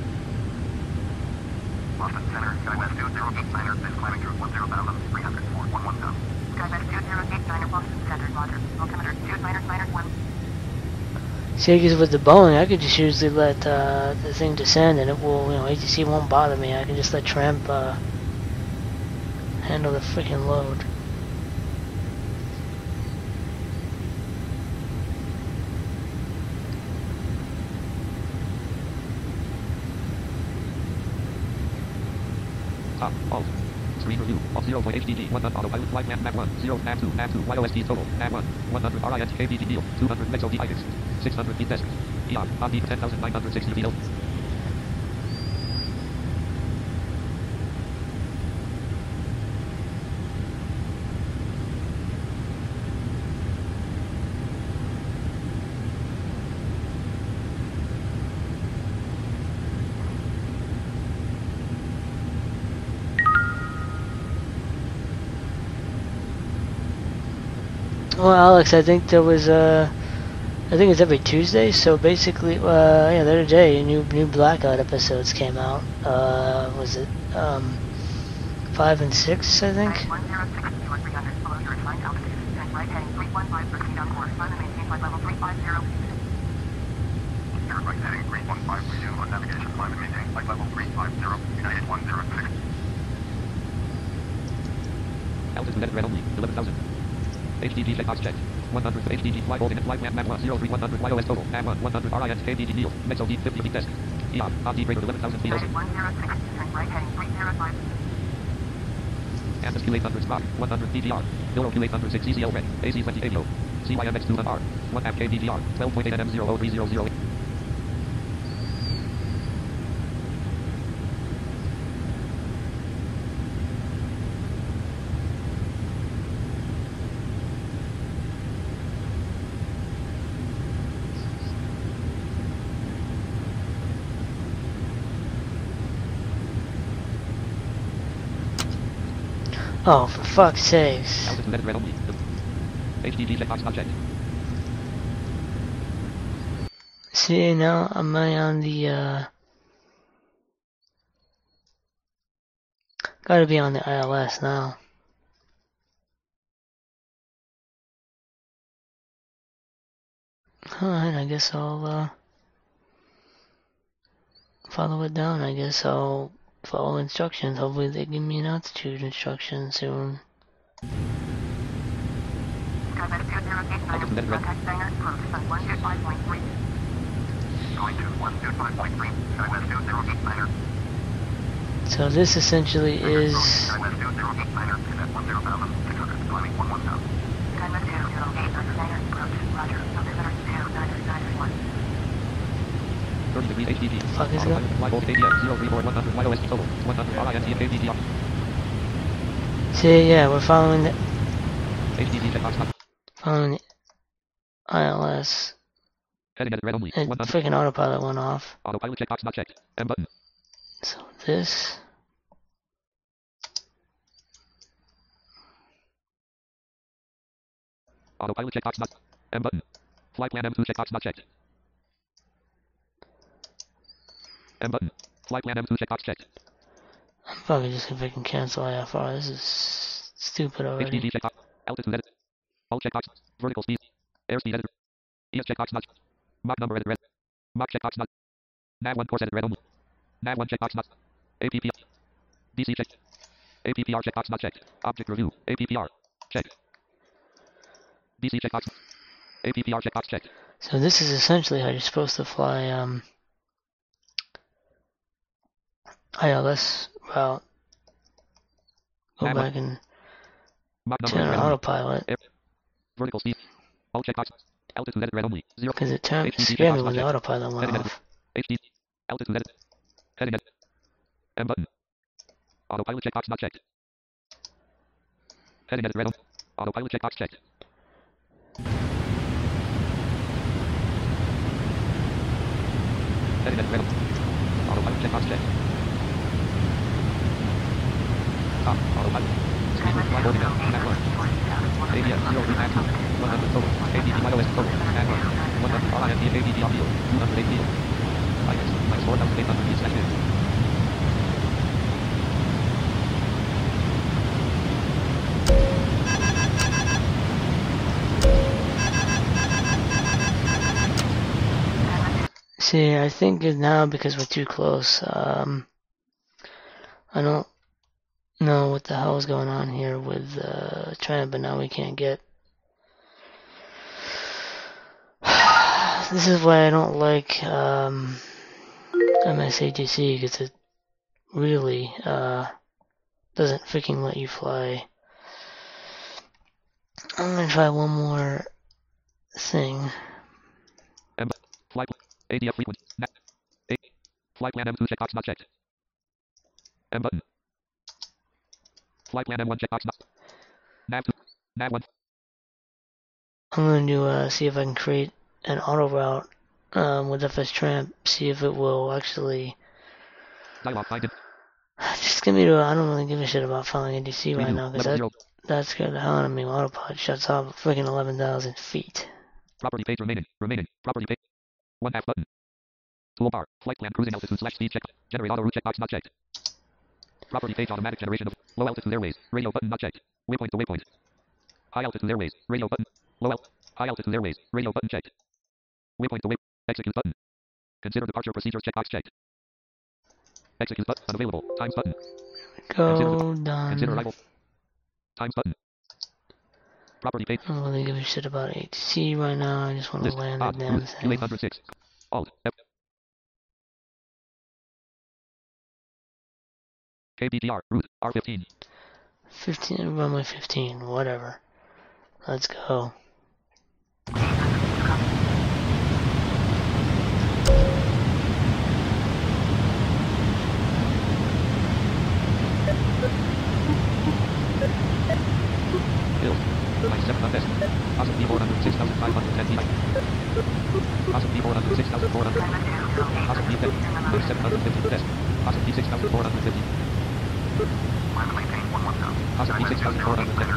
Boston Center, SkyWest 2089er, been climbing through 10,300 for 11,000. SkyWest 2089er, Boston Center, Roger. Altimeter 2991. See, because with the Boeing, I could just usually let the thing descend and it will, you know, ATC won't bother me. I can just let Tramp handle the freaking load. Top. Alt. Screen review. Alt 0. HDG. 1 autopilot. Flight map 1. 0 nav 2. Nav 2. YOSD total. Nav 1. 100 RINT KBG deal. 200 Mexo DIX. 600 feet test. EON. OBD 10,960 feet. Well, Alex, I think there was I think it's every Tuesday. So basically, yeah, the other day, new Blackout episodes came out. Was it 5 and 6? I think. 106, 300, below your assigned altitude. And right heading 315, proceed on course. Climb and maintain flight level 350. Your right heading 315 for you on navigation. Climb and maintain flight level 350. United 106. Altitude at red only. 11,000. HDG checkbox checked. 100 HDG flight holding at flight map 1 03 100 YOS total. Nav 1 100 RINT KBG deal. Mexo D 50 feet test. EON. OBD greater 11,000 feet. United 106, and right heading 305. Canvas Q800 spot. 100 PGR. Nolo Q806 CCL red. AC20 AVO. CYMX 2R. 1 half KBGR. 12.8 NM00300. Oh, for fuck's sakes. Altitude edit red only. HDD checkbox not checked. See, now am I on the, gotta be on the ILS now. Alright, I guess I'll, follow it down. I guess I'll follow instructions. Hopefully they give me an altitude instruction soon. Altitude edit red. Going to 125.3. SkyWest 2089er. So this essentially is... SkyWest 2089er is at 10,600. Climbing 11,000. SkyWest 2089er approach. Roger. Altimeter 2991. 30 degrees HDD. Fuck is that? Flight voltage ADX 034 100 YOST total 100 RINT and KDD up. See, yeah, we're following the HDD checkbox not. following the ILS. Heading edit red only. And 100. freaking autopilot went off. Autopilot checkbox not checked. M button. So this... Autopilot checkbox not. M button. Flight plan M2 checkbox not checked. M button. Flight plan M2 checkbox checked. I'm probably just gonna freaking cancel IFR. This is stupid already. HDD checkbox. Altitude edit. All checkbox. Vertical speed. Airspeed edit. ES checkbox not. Mach number edit red. Mach checkbox not. Nav1 course edit red only. Nav1 checkbox not. APP. DC checked. APPR checkbox not checked. Object review. APPR. Check. DC checkbox. APPR checkbox checked. So this is essentially how you're supposed to fly ILS route. Go Nav1. back and Mach number turn edit on red only. autopilot Vertical speed. All checkbox. Altitude edit red only. 0. because it HDD scared me checkbox when the not checked. autopilot went Heading edit. off. HD. Altitude edit. Heading edit. M button. Autopilot checkbox not checked. Heading edit red only. Autopilot checkbox checked. Heading edit red only. Autopilot checkbox checked. Top. Autopilot. Speed flight holding down. Nav 1. ADS 03 Nav 2. 100 total. ADD YOS total. Nav 1. 100 RINT ADD on field. 208 field. IS. Minus 4,800 feet slash in. See, I think now because we're too close, I don't know what the hell is going on here with China, but now we can't get. This is why I don't like MSATC, because it really doesn't freaking let you fly. I'm gonna try one more thing. M. Flight. ADF frequency. Nav. A. Flight plan M2 checkbox not checked. M button. Flight plan M1 checkbox not. Nav 2. Nav 1. I'm going to see if I can create an auto route with FS Tramp, see if it will actually... Dialog finding. Just give me to... I don't really give a shit about flying ADC right Preview. now, because Level 0. that scared the hell out of me. Autopilot shuts off at freaking 11,000 feet. Property page remaining. Remaining. Property page. 1 half button. Toolbar. Flight plan cruising altitude slash speed check. Generate auto route checkbox not checked. Property page automatic generation of low altitude airways. Radio button not checked. Waypoint to waypoint. High altitude airways. Radio button. High altitude airways. Radio button checked. Waypoint to waypoint. Execute button. Consider departure procedures checkbox checked. Execute button unavailable. Times button. Go done. Consider arrival. Times button. Property page. I don't really give a shit about ADC right now. I just want to List. land the Odd. damn Route thing. 2806. Alt. F. KBTR. Route R15. 15, runway 15, whatever. Let's go. Hills. Flight 7 unvest. Possibly 400, 6,510 feet. Possibly 400, 6,400. Possibly 10. 750 test. Possibly 6,450. Climb and maintain 11,000. Possibly 6,410.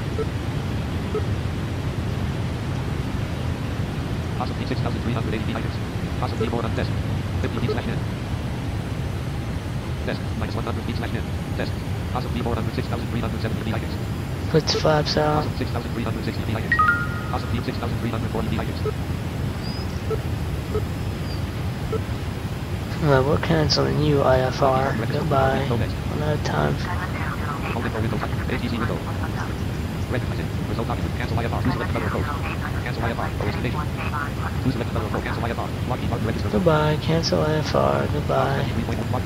Possibly 6,380 items. Possibly more on test. 50 feet slash in. Test. Minus 100 feet slash in. Test. Possibly more under 6,370 items. Puts flaps out. Possibly 6,360 items. Possibly 6,340 items. Well, we're canceling you, IFR. Goodbye. One at a time. Open for window type. ATC window. Recognizing. Result document. Cancel IFR. To select another code. Cancel IFR. Origination. To select another code. Cancel IFR. Lockheed Martin register. Goodbye. Cancel IFR. Goodbye. 3.1.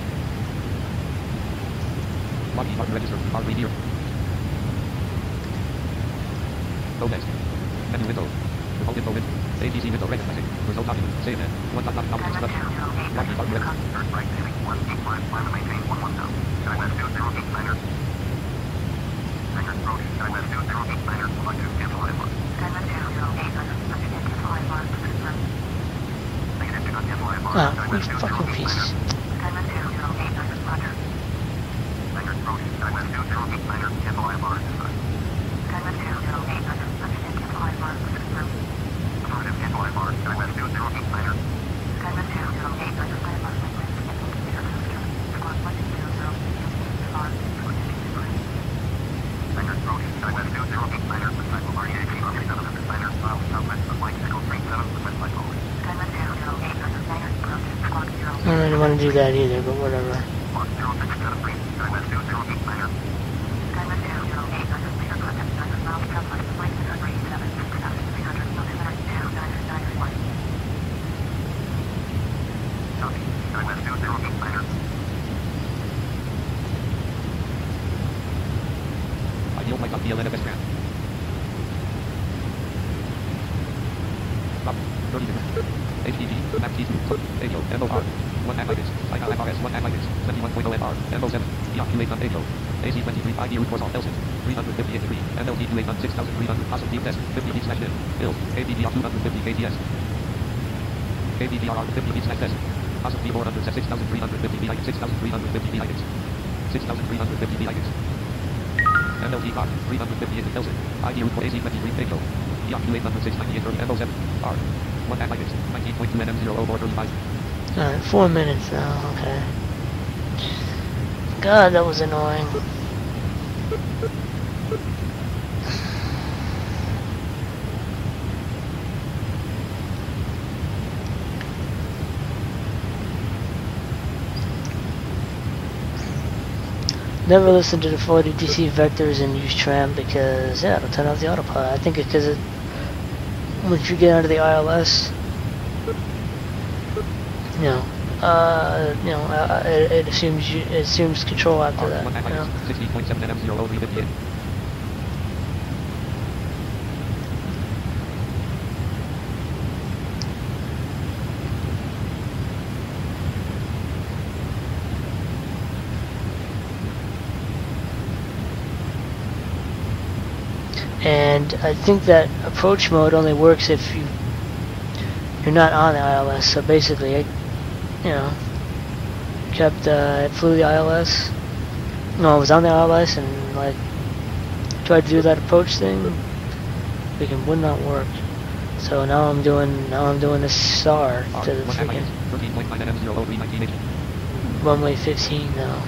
Lockheed Martin register. RV here. Go next. Menu window. Remote info window. ATC window recognizing. Result document. Save it. One dot document select. Lockheed Martin register. First right, heading 185, climb and maintain 110. SkyWest 2089er. Hangar approach, SkyWest 2089er. Would like to cancel IFR. SkyWest 2089er. Cancel IFR. Negative, do not cancel IFR. Ah, you fucking pieces. SkyWest 2089er. Roger. Hangar approach, SkyWest 2089er. Cancel IFR at this time. SkyWest 2089er. Cancel IFR. Affirmative, cancel IFR. SkyWest 2089er. SkyWest 2089er. Hangar approach, SkyWest 2089er. Attack over EAP on 3700 Niner, south, southwest of Mike Echo 37 with West Lake. SkyWest 2089er. Hangar approach, squawk 0. I don't really want to do that either, but whatever. Squawk 0673, SkyWest 2089er. SkyWest 2089er. Clear contact Niner, south, southwest of Mike Echo 37 6300 November 2991. Copy, SkyWest 2089er. Ideal Mike on DLNFS grant. Stop. 30 minutes. HDG. Map T2. AO. MOR. 1 Atlantis. ICA FRS 1 Atlantis. 21.0 FR. MO7. Yacht 28 on AO. AC23 5 route course on Elson. 358 degree. MLT 28 on 6,300. Possible deep test. 50 feet slash in. Build. ABDR 250 KTS. ABDR 50 feet slash test. Possibly more under 6,350 V items. 6,350 V items. 6,350 V items. MLT car, 358 in Nelson. ID route for AC23 AO. Yacht 2868 MO7. R. 1 Atlantis. 19.2 NM00435. Alright, 4 minutes now, okay. God, that was annoying. Never listen to the 40 DC vectors and use tram because, yeah, it'll turn off the autopilot. I think it's because once you get out of the ILS, it assumes control after that. 60.7 NM00358. And I think that approach mode only works if you're not on the ILS. So basically, I flew the ILS. No, I was on the ILS and like tried to do that approach thing. Freaking would not work. So now I'm doing the STAR to the freaking runway 15 now.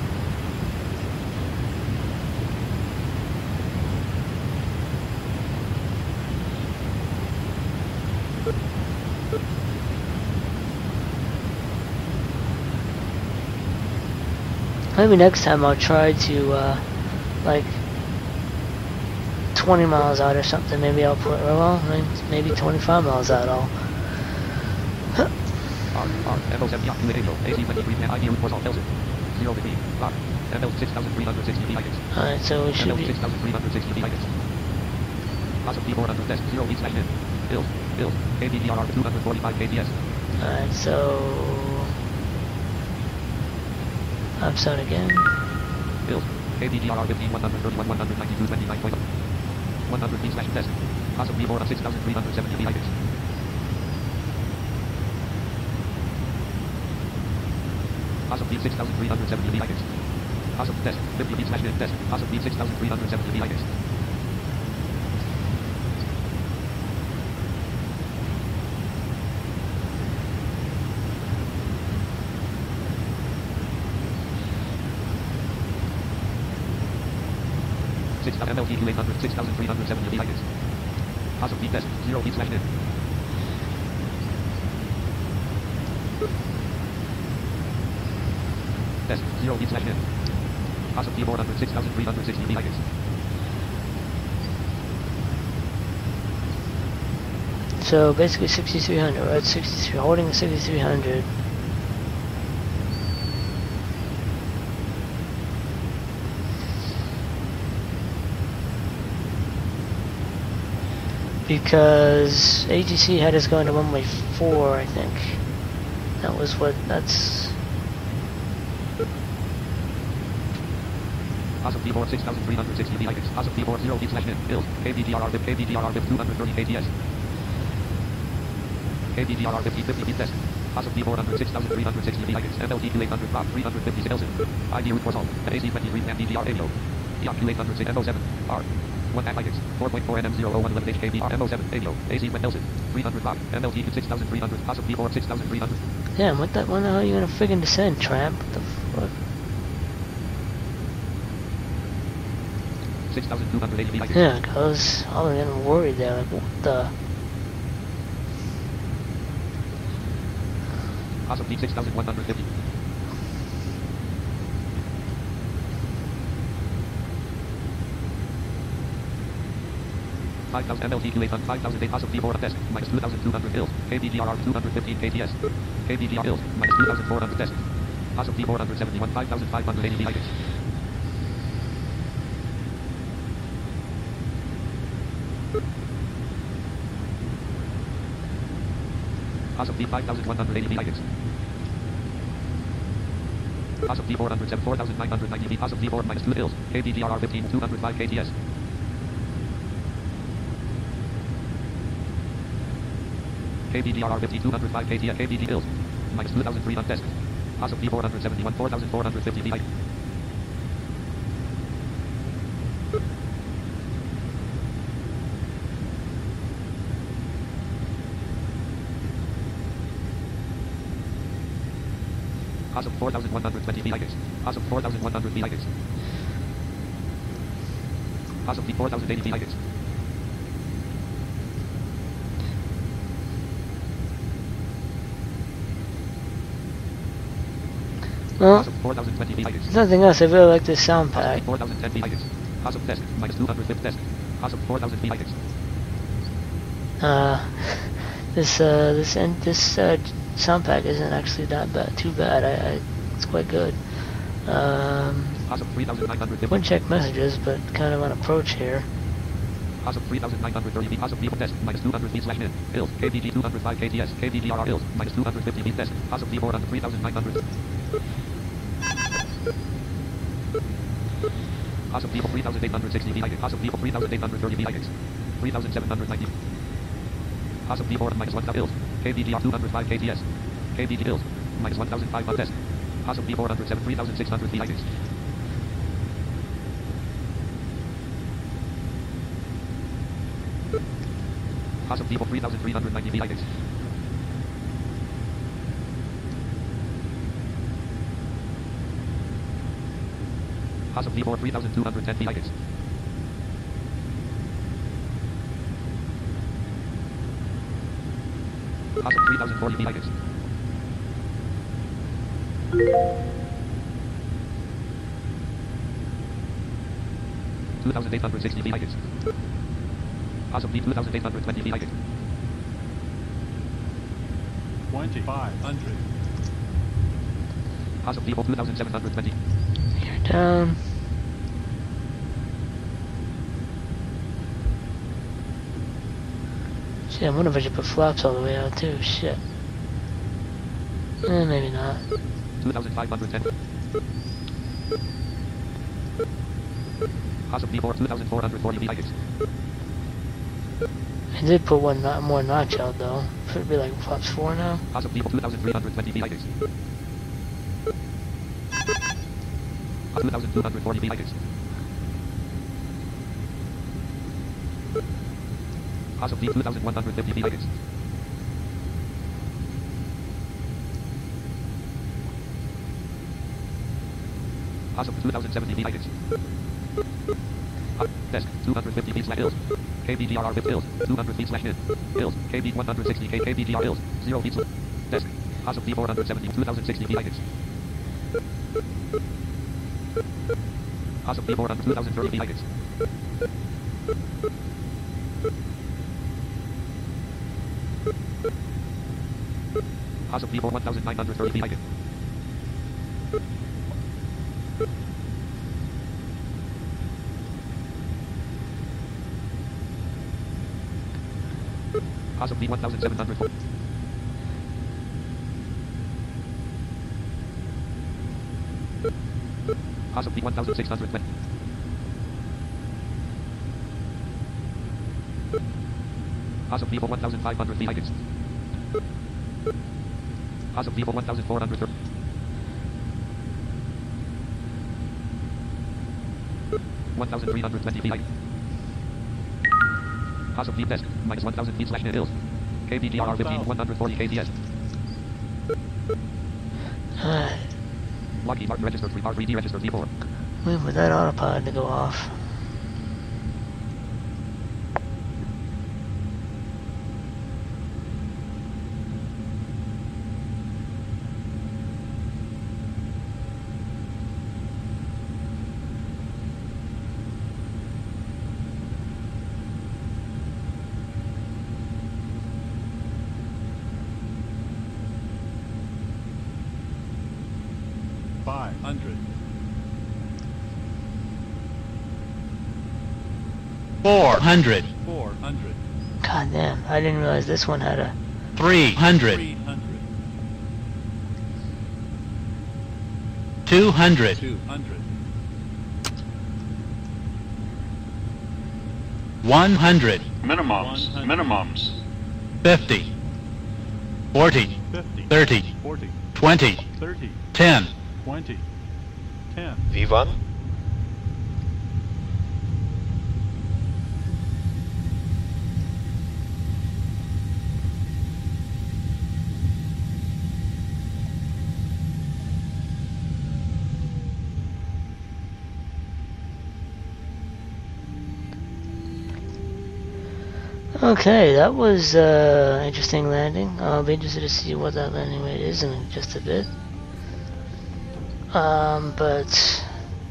Maybe next time I'll try to, like, 20 miles out or something. Maybe I'll put, well, maybe 25 miles out. I'll. MO7 Yacht 28 AC23 ID route course on Nelson. 0 degree. Lock. ML 6,360 V items. Alright, so it should ML be. 6,360 V items. Possibly 400 test. 0 lead slash in. Build. ABDR 245 KTS. Alright, so. Upside again. Build. ABDR 15 131 192 29.0. 100 feet slash test. Possibly more than 6,370 V items. Possibly 6,370 V items. Awesome. Test. 50 feet slash min. Test. Awesome. Speed 6,370 vehicles. MLT 2800, 6,370 vehicles. Awesome. Speed test. 0 feet slash min. Test. 0 feet slash min. Awesome. T400, 6,360 vehicles. So basically 6,300, right? 63, holding the 6,300. Because ATC had us going to runway 4, I think. That was what, that's... Awesome T4 6,360 vehicles. Awesome T4 0 feet slash min. Build. KBDRR VIP 230 KTS. KBDRR 50 feet test. Awesome T400 6,360 vehicles. MLT 2800 Rob 356 Nelson. ID route for salt. AC 23 MDGR AO. EOC 2806 MO7 R. 1 vehicles. 4.4 NM 001 11 HKB MO7 AO. AC Nelson. 300 Rob. MLT 6,300. Awesome T4 6,300. Damn, what the hell are you gonna friggin' descend, tramp? What the fuck? 6,280 vehicles. Yeah, cause I was getting worried there, like what the... Awesome T 6,150. MLT 2800, 5,008 awesome T4 test, minus 2,200 hills, KBGRR 215 KTS, KBGR hills, minus 2,400 test, awesome T471, 5,580 vehicles. Awesome T 5,180 vehicles. Awesome T 407, 4,990 feet. Awesome T 4 minus 2 hills. KBGRR 15, 205 KTS. KBGRR 15, 205 KTS. KBG hills. Minus 2,300 test. Awesome T 471, 4,450 feet. Awesome 4,120 vehicles. Awesome 4,100 vehicles. Awesome T 4,080 vehicles. Well, Awesome 4,020 vehicles. if nothing else, I really like this sound Awesome pack. 4,010 vehicles. Awesome test. Minus 250 test. Awesome 4,000 vehicles. This sound pack isn't actually that bad, too bad. It's quite good. Awesome 3,950. Wouldn't check messages, but kind of on approach here. Awesome 3,930 feet. Awesome people test. Minus 200 feet slash min. Hills. KBG 205 KTS. KBGRR hills. Minus 250 feet test. Awesome T4 under 3,900. Awesome people 3,860 vehicles. Awesome people 3,830 vehicles. 3,790. Awesome T4 minus 1,000 hills. KBGR 205 KTS. KBG hills. Minus 1,500 test. Awesome T407 3,600 vehicles. Awesome T4 3,390 vehicles. Awesome T4 3,210 vehicles. Awesome 3,040 vehicles. $2,860 vehicles. Awesome T 2,820 vehicles. 2,500. Awesome T 2,720. You're down. Shit, I wonder if I should put flaps all the way out too. Shit. Maybe not. 2,510. Awesome T4 2,440 vehicles. I did put one more notch out though. Should it be like flaps 4 now? Awesome T4 2,320 vehicles. 2,240 vehicles. Possibly 2,150 vehicles. Possibly 2,070 vehicles. Desk, 250 feet slash hills. KBGRR with hills, 200 feet slash hills. KB 160 KBGR hills, 0 feet. Desk, possibly 470, 2,060 vehicles. Possibly 400, 2,030 vehicles. Possibly for 1,930 vehicles. Possibly 1,700. Possibly 1,600. Possibly for 1,500 vehicles. Possibly for 1,400. $1,320 vehicles. Possibly desk, minus 1,000 feet slash hills. KBGR 15, 140 KDS. Lockheed Martin registered 3, R3D registered V4. Wait for that autopilot to go off. Four hundred. God damn, I didn't realize this one had a... 300. 200. 100. Minimums. 50. 40. 30. 20. 10. V1. Okay, that was interesting landing. I'll be interested to see what that landing weight is in just a bit. But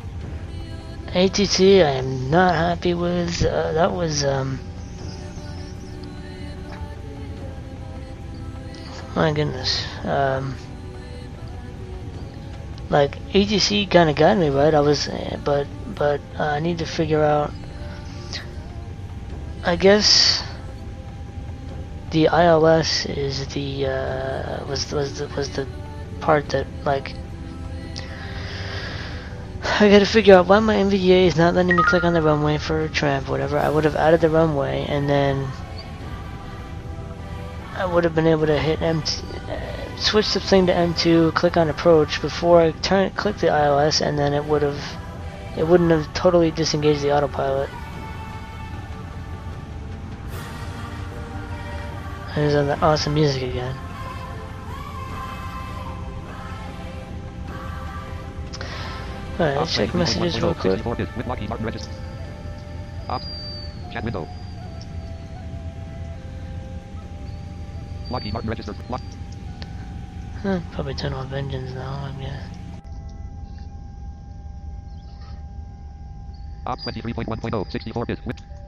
ATT I am not happy with. That was my goodness. Like ATC kind of got me right. I was, but I need to figure out. I guess the ILS is the was the part that, like, I gotta figure out why my NVDA is not letting me click on the runway for tramp, whatever. I would have added the runway and then I would have been able to hit switch the thing to M2, click on approach before I click the ILS, and then it wouldn't have totally disengaged the autopilot. There's that awesome music again. Alright, let's check messages real quick. Chat window. Lockheed Martin registered. Probably turn off engines now, I guess. Op 23.1.0, 64 bit.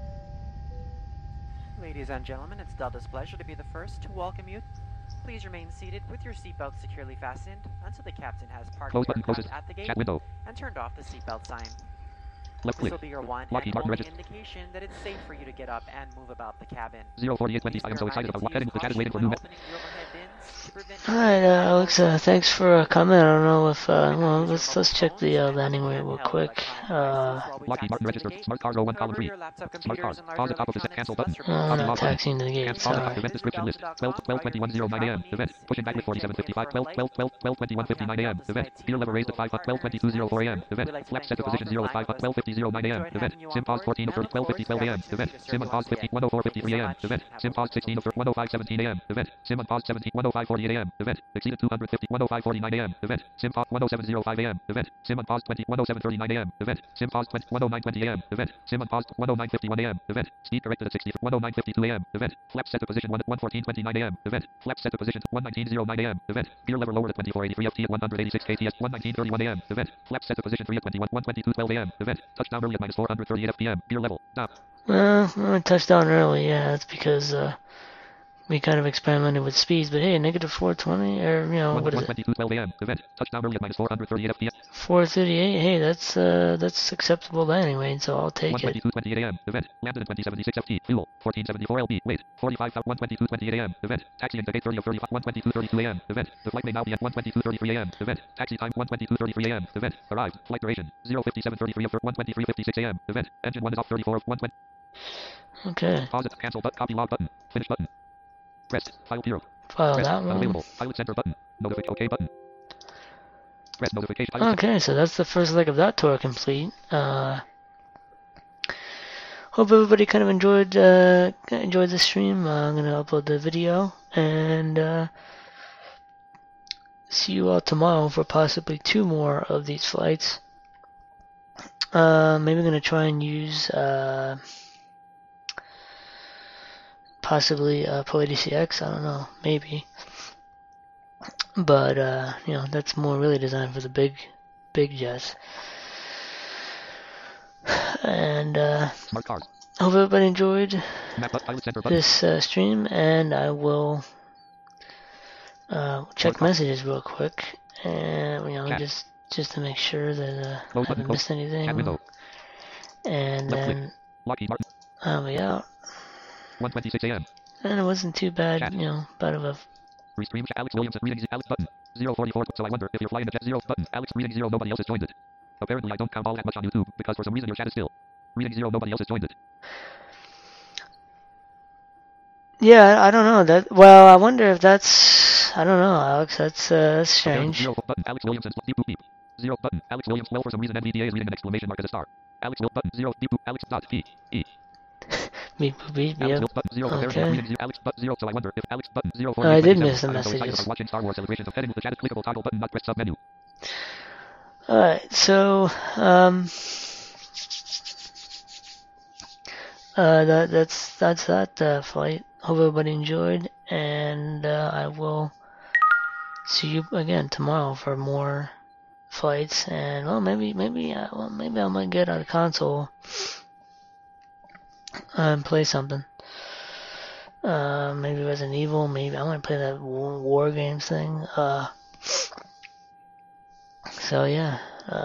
Ladies and gentlemen, it's Delta's pleasure to be the first to welcome you. Please remain seated with your seatbelt securely fastened until the captain has parked Close the button aircraft closes. at the gate Chat window. and turned off the seatbelt sign. Left This click. will be your one Lockheed and Martin only register. indication that it's safe for you to get up and move about the cabin. 04820. Please I am be so excited reminded about to what heading use the chat is caution waiting for when new. opening the overhead bins to prevent Alright, injury. Alex, thanks for coming. I don't know if, well, Use your let's mobile check the phones and landing other weight real handheld quick. electronic devices while we Lockheed taxi Martin to the register. gate. Smart card However, 0113. your laptop Smart computers card. and Pause larger at top of the set. electronics Cancel must button. remain I'm Copy not log button. taxiing to the gate, Cancel. Pause at sorry. event description list. 12 12:21:09 a.m. Event. Pushing back with 47:59. 12:21:59 a.m. Event. Gear lever raised at 5 12:22:04 a.m. Event. Flap set to position 0 at 5 12:50:09 a.m. Event. Sim pause 14 of 12:50:12 a.m. Event. Sim on pause 15 1:04:53 a.m. Event. Sim pause 16 of 1:05:17 a.m. Event. Sim on pause 17 1:05:48 a.m. Event. Exceeded 250 1:05:49 a.m. Event. Sim pause 1:07:05 a.m. Event. Sim on pause 20 1:07:39 a.m. Event. Sim pause 20 1:09:20 a.m. Event. Sim on pause 1:09:51 a.m. Event. Speed corrected at 60 1:09:52 a.m. Event. Flap set to position 1:14:29 a.m. Event. Flap set to position 1:19:09 a.m. Event. Gear lever lowered at 24:83 ft at 186 kts 1:19:31 a.m. Event. Flap set to position 3 at 1:22:12 a.m. Event. Touchdown early at -438 fpm. Gear level. Stop. I touched down early, yeah, that's because, we kind of experimented with speeds, but hey, -420, or, what is it? 1:22:12 a.m. Event. Touchdown early at -438 fpm. 438, hey, that's acceptable landing weight, so I'll take it. 1:22:28 a.m. Event. Landed at 2076 ft. Fuel. 1474 lb. Weight. 45. 1:22:28 a.m. Event. Taxiing to gate 30 of 35. 1:22:32 a.m. Event. The flight may now be at 1:22:33 a.m. Event. Taxi time 1:22:33 a.m. Event. Arrived. Flight duration 0:57:33 of 1:23:56 a.m. Event. Engine 1 is off 34 of 1:20. Okay. Pause it. Cancel button. Copy log button. Finish button. Pressed. File bureau. File Pressed. that one. Unavailable. Pilot center button. Notification. OK button. Press notification. Pilot Okay, so that's the first leg of that tour complete. Hope everybody kind of enjoyed the stream. I'm gonna upload the video and see you all tomorrow for possibly 2 more of these flights. Maybe I'm gonna try and use possibly Pro ADCX. I don't know, maybe. But that's more really designed for the big jets. And Smart cars. hope everybody enjoyed Map up. Pilot center button. this stream, and I will check messages real quick, and Chat. just to make sure that I Close button. haven't missed Chat anything. window. And Left click. then Lockheed Martin. I'll be out. 1:26 a.m. And it wasn't too bad, Chat. bad of a. Restream. Alex Williams. Reading. Alex button. 044. So I wonder if you're flying a jet 0 button. Alex reading 0. Nobody else has joined it. Apparently I don't count all that much on YouTube because for some reason your chat is still reading 0. Nobody else has joined it. Yeah, I don't know that. Well, I wonder if that's. I don't know, Alex. That's Apparently strange. 0 button. Alex Williams and beep boop beep. 0 button. Alex Williams. Well, for some reason NVDA is reading an exclamation mark as a star. Alex Will button 0 beep boop. Alex dot P E. Beep boop beep. Alex Yep. Will button 0. Apparently Okay. reading 0. Alex button 0. So I wonder if Alex button 0 I did 4 miss the I am so excited messages. about watching Star Wars Celebrations of Heading with the chat. Clickable toggle button. Not press sub menu. Alright, so that's that flight. Hope everybody enjoyed, and I will see you again tomorrow for more flights. And well, maybe I might get on a console and play something. Maybe Resident Evil. Maybe I might play that War Games thing. So yeah.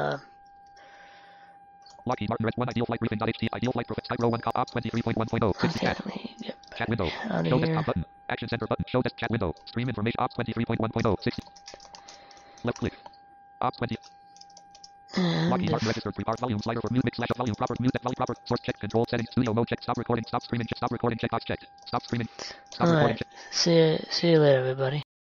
Lockheed Martin Red 1 Ideal Flight Briefing.ht Ideal Flight Profit Skype Row 1 Cop 23.1.0 60 Okay, chat. let me get Chat window. out of Show here. desktop button. Action center button. Show desk chat window. Stream information. Ops 23.1.0 60. Left click. Ops 20. Lockheed And Martin registered pre-part volume slider for music slash volume proper music volume proper source check control settings studio mode check stop recording stop streaming check stop recording checkbox checked stop streaming stop recording alright, see you later, everybody.